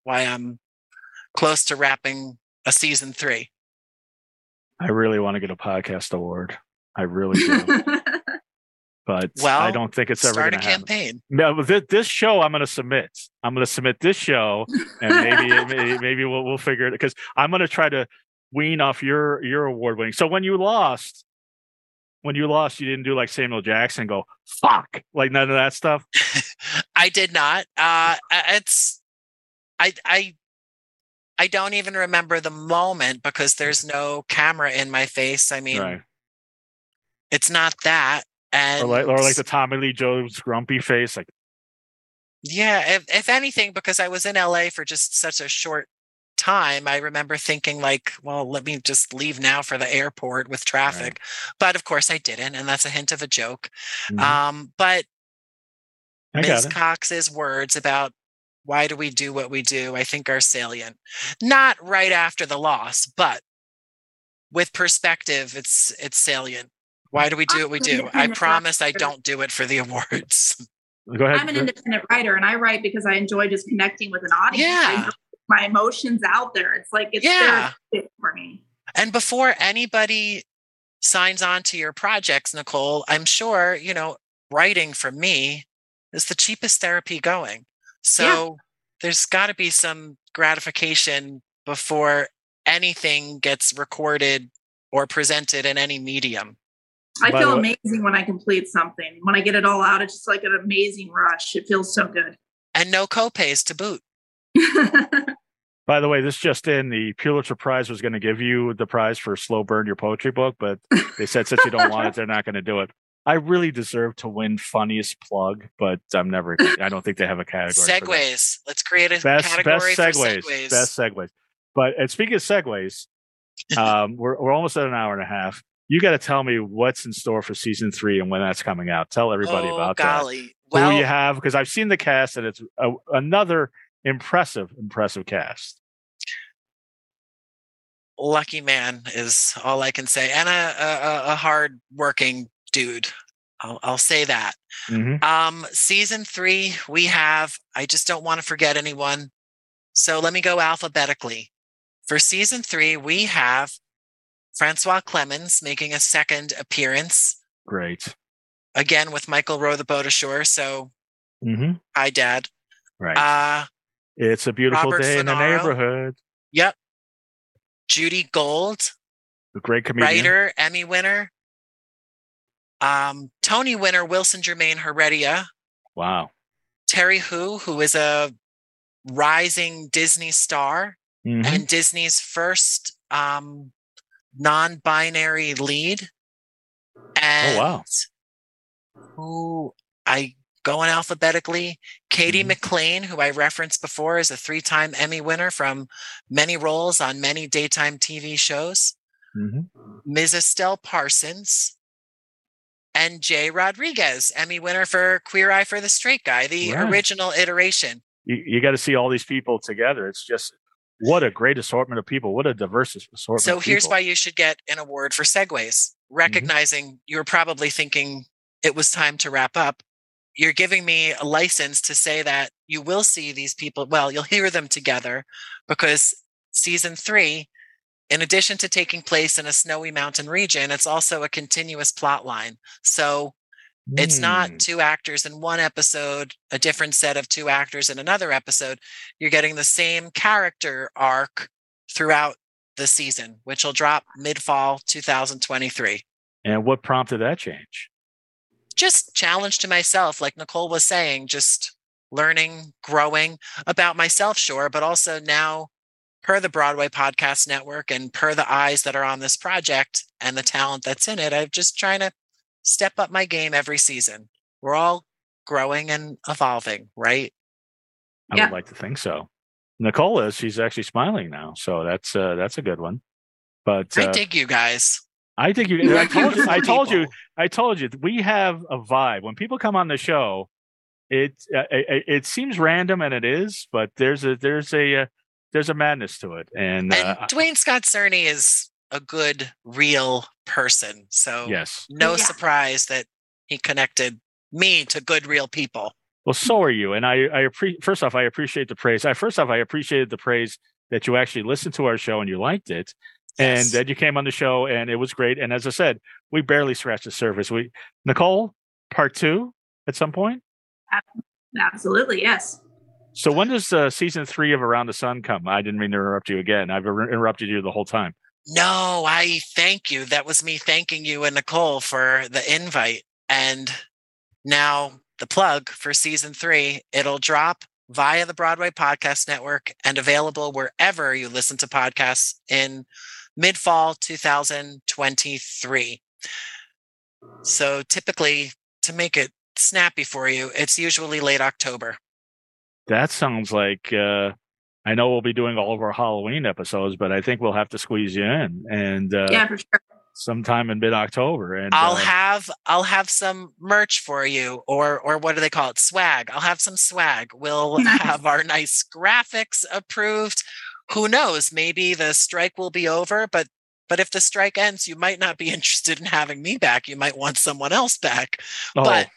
S3: why I'm close to wrapping a season three.
S1: I really want to get a podcast award. I really do. But
S3: well,
S1: I don't think it's ever going to happen.
S3: Start a campaign.
S1: No, this, this show I'm going to submit. I'm going to submit this show, and maybe maybe, maybe we'll we'll figure it, because I'm going to try to wean off your your award winning. So when you lost, when you lost, you didn't do like Samuel Jackson, and go fuck, like none of that stuff.
S3: I did not. Uh, it's I I I don't even remember the moment because there's no camera in my face. I mean,
S1: Right.
S3: It's not that. And
S1: or like, or like the Tommy Lee Jones grumpy face, like
S3: yeah, if, if anything, because I was in L A for just such a short time, I remember thinking like, well, let me just leave now for the airport with traffic. Right. But of course I didn't, and that's a hint of a joke. Mm-hmm. Um, but Miz Cox's words about why do we do what we do, I think are salient. Not right after the loss, but with perspective, it's it's salient. Why do we do what we do? I promise I don't do it for the awards.
S1: Go ahead.
S2: I'm an independent writer, and I write because I enjoy just connecting with an audience.
S3: Yeah.
S2: My emotions out there. It's like it's
S3: yeah.
S2: therapeutic for me.
S3: And before anybody signs on to your projects, Nicole, I'm sure, you know, writing for me is the cheapest therapy going. So yeah. there's got to be some gratification before anything gets recorded or presented in any medium.
S2: I feel amazing when I complete something. When I get it all out, it's just like an amazing rush. It feels so good.
S3: And no co-pays to boot.
S1: By the way, this just in, the Pulitzer Prize was going to give you the prize for Slow Burn, your poetry book, but they said since you don't want it, they're not going to do it. I really deserve to win funniest plug, but I'm never, I don't think they have a category.
S3: Segues. Let's create a
S1: best,
S3: category
S1: best
S3: for
S1: segues,
S3: segues.
S1: Best segues. But and speaking of segues, um, we're, we're almost at an hour and a half. You got to tell me what's in store for season three and when that's coming out. Tell everybody
S3: oh,
S1: about
S3: golly.
S1: that.
S3: Well,
S1: who you have, because I've seen the cast and it's a, another impressive, impressive cast.
S3: Lucky man is all I can say, and a a, a hard working dude. I'll, I'll say that.
S1: Mm-hmm.
S3: Um, season three, we have. I just don't want to forget anyone, so let me go alphabetically. For season three, we have Francois Clemens making a second appearance.
S1: Great.
S3: Again with Michael Row the Boat Ashore. So,
S1: mm-hmm.
S3: hi, Dad.
S1: Right.
S3: Uh,
S1: it's a beautiful
S3: Robert
S1: day
S3: Finaro.
S1: in the neighborhood.
S3: Yep. Judy Gold,
S1: a great comedian,
S3: writer, Emmy winner. Um, Tony winner Wilson Jermaine Heredia.
S1: Wow.
S3: Terry Hu, who is a rising Disney star
S1: mm-hmm.
S3: and Disney's first um, non-binary lead. And
S1: oh wow.
S3: Who I going alphabetically, Katie mm-hmm. McLean, who I referenced before, is a three-time Emmy winner from many roles on many daytime T V shows.
S1: Mm-hmm.
S3: Miz Estelle Parsons and Jay Rodriguez, Emmy winner for Queer Eye for the Straight Guy, the
S1: right.
S3: original iteration.
S1: You, you got to see all these people together. It's just what a great assortment of people. What a diverse assortment.
S3: So
S1: of
S3: here's
S1: people.
S3: why you should get an award for segues. Recognizing mm-hmm. you're probably thinking it was time to wrap up. You're giving me a license to say that you will see these people. Well, you'll hear them together because season three, in addition to taking place in a snowy mountain region, it's also a continuous plot line. So mm. it's not two actors in one episode, a different set of two actors in another episode. You're getting the same character arc throughout the season, which will drop mid-fall two thousand twenty-three.
S1: And what prompted that change?
S3: Just challenge to myself, like Nicole was saying, just learning, growing about myself, sure, but also now per the Broadway Podcast Network and per the eyes that are on this project and the talent that's in it, I'm just trying to step up my game every season. We're all growing and evolving, right?
S1: I
S2: yeah.
S1: would like to think so. Nicole is, she's actually smiling now. So that's uh, that's a good one. But uh,
S3: I dig you guys.
S1: I think you. I told you. I told you. I told you. We have a vibe when people come on the show. It uh, it, it seems random, and it is, but there's a there's a uh, there's a madness to it. And,
S3: and
S1: uh,
S3: Dwayne Scott Cerny is a good, real person. So
S1: yes,
S3: no
S2: yeah.
S3: surprise that he connected me to good, real people.
S1: Well, so are you. And I, I appreciate, first off, I appreciate the praise. I, first off, I appreciated the praise that you actually listened to our show and you liked it. Yes. And that you came on the show and it was great. And as I said, we barely scratched the surface. We, Nicole, part two at some point?
S2: Absolutely, yes.
S1: So when does uh, season three of Around the Sun come? I didn't mean to interrupt you again. I've interrupted you the whole time.
S3: No, I thank you. That was me thanking you and Nicole for the invite. And now the plug for season three, it'll drop via the Broadway Podcast Network and available wherever you listen to podcasts in mid-fall two thousand twenty-three. So typically, to make it snappy for you, it's usually late October.
S1: That sounds like, uh, I know we'll be doing all of our Halloween episodes, but I think we'll have to squeeze you in. And uh,
S2: yeah, for sure.
S1: Sometime in mid-October. And
S3: I'll
S1: uh,
S3: have I'll have some merch for you, or or what do they call it? Swag. I'll have some swag. We'll
S2: nice.
S3: have our nice graphics approved. Who knows? Maybe the strike will be over, but but if the strike ends, you might not be interested in having me back. You might want someone else back.
S1: Oh.
S3: But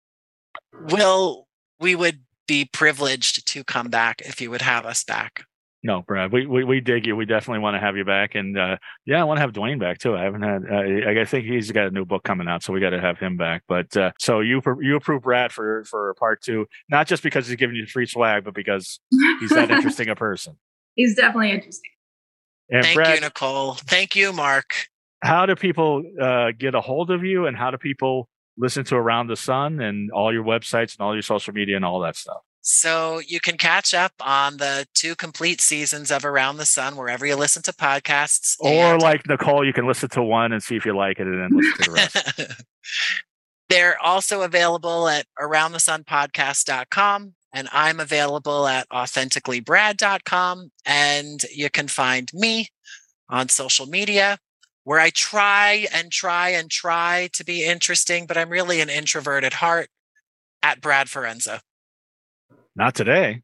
S3: will we would be privileged to come back if you would have us back.
S1: No, Brad, we, we we dig you. We definitely want to have you back, and uh, yeah, I want to have Dwayne back too. I haven't had. Uh, I think he's got a new book coming out, so we got to have him back. But uh, so you you approve Brad for for part two, not just because he's giving you free swag, but because he's that interesting a person.
S2: He's definitely interesting.
S1: And
S3: Thank
S1: Brad,
S3: you, Nicole. Thank you, Mark.
S1: How do people uh, get a hold of you, and how do people listen to Around the Sun and all your websites and all your social media and all that stuff?
S3: So you can catch up on the two complete seasons of Around the Sun wherever you listen to podcasts.
S1: Or
S3: and
S1: like Nicole, you can listen to one and see if you like it and then listen to the rest.
S3: They're also available at around the sun podcast dot com, and I'm available at authentically brad dot com. And you can find me on social media, where I try and try and try to be interesting, but I'm really an introvert at heart, at Brad Forenza.
S1: Not today.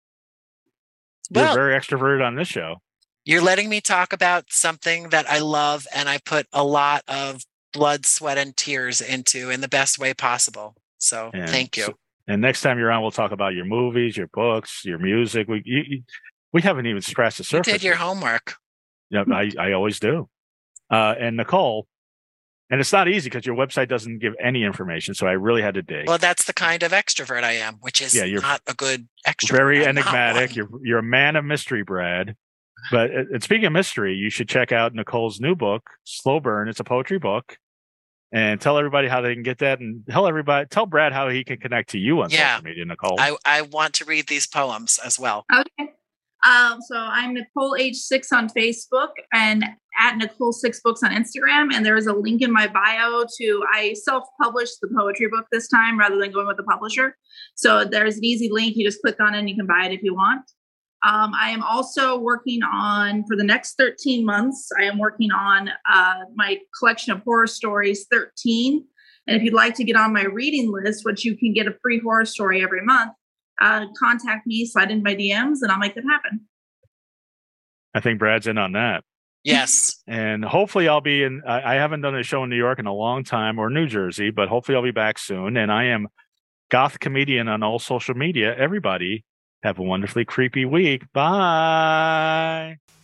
S1: You're
S3: Well,
S1: very extroverted on this show.
S3: You're letting me talk about something that I love and I put a lot of blood, sweat, and tears into in the best way possible. So
S1: and
S3: thank you.
S1: So, and next time you're on, we'll talk about your movies, your books, your music. We you, you, we haven't even scratched the surface.
S3: You did your homework.
S1: Yeah, I, I always do. Uh, and Nicole, and it's not easy because your website doesn't give any information. So I really had to dig.
S3: Well, that's the kind of extrovert I am, which is yeah, you're not a good extrovert.
S1: Very enigmatic. You're you're a man of mystery, Brad. But uh, speaking of mystery, you should check out Nicole's new book, Slow Burn. It's a poetry book. And tell everybody how they can get that, and tell everybody, tell Brad how he can connect to you on
S3: yeah.
S1: social media, Nicole.
S3: I, I want to read these poems as well.
S2: Okay. Um, so I'm Nicole H six on Facebook and at Nicole six Books on Instagram. And there is a link in my bio to, I self-published the poetry book this time rather than going with the publisher. So there's an easy link. You just click on it and you can buy it if you want. Um, I am also working on, for the next thirteen months, I am working on uh, my collection of horror stories, thirteen. And if you'd like to get on my reading list, which you can get a free horror story every month, uh, contact me, slide into my D Ms, and I'll make it happen.
S1: I think Brad's in on that.
S3: Yes.
S1: And hopefully I'll be in, I, I haven't done a show in New York in a long time, or New Jersey, but hopefully I'll be back soon. And I am Goth Comedian on all social media. Everybody have a wonderfully creepy week. Bye.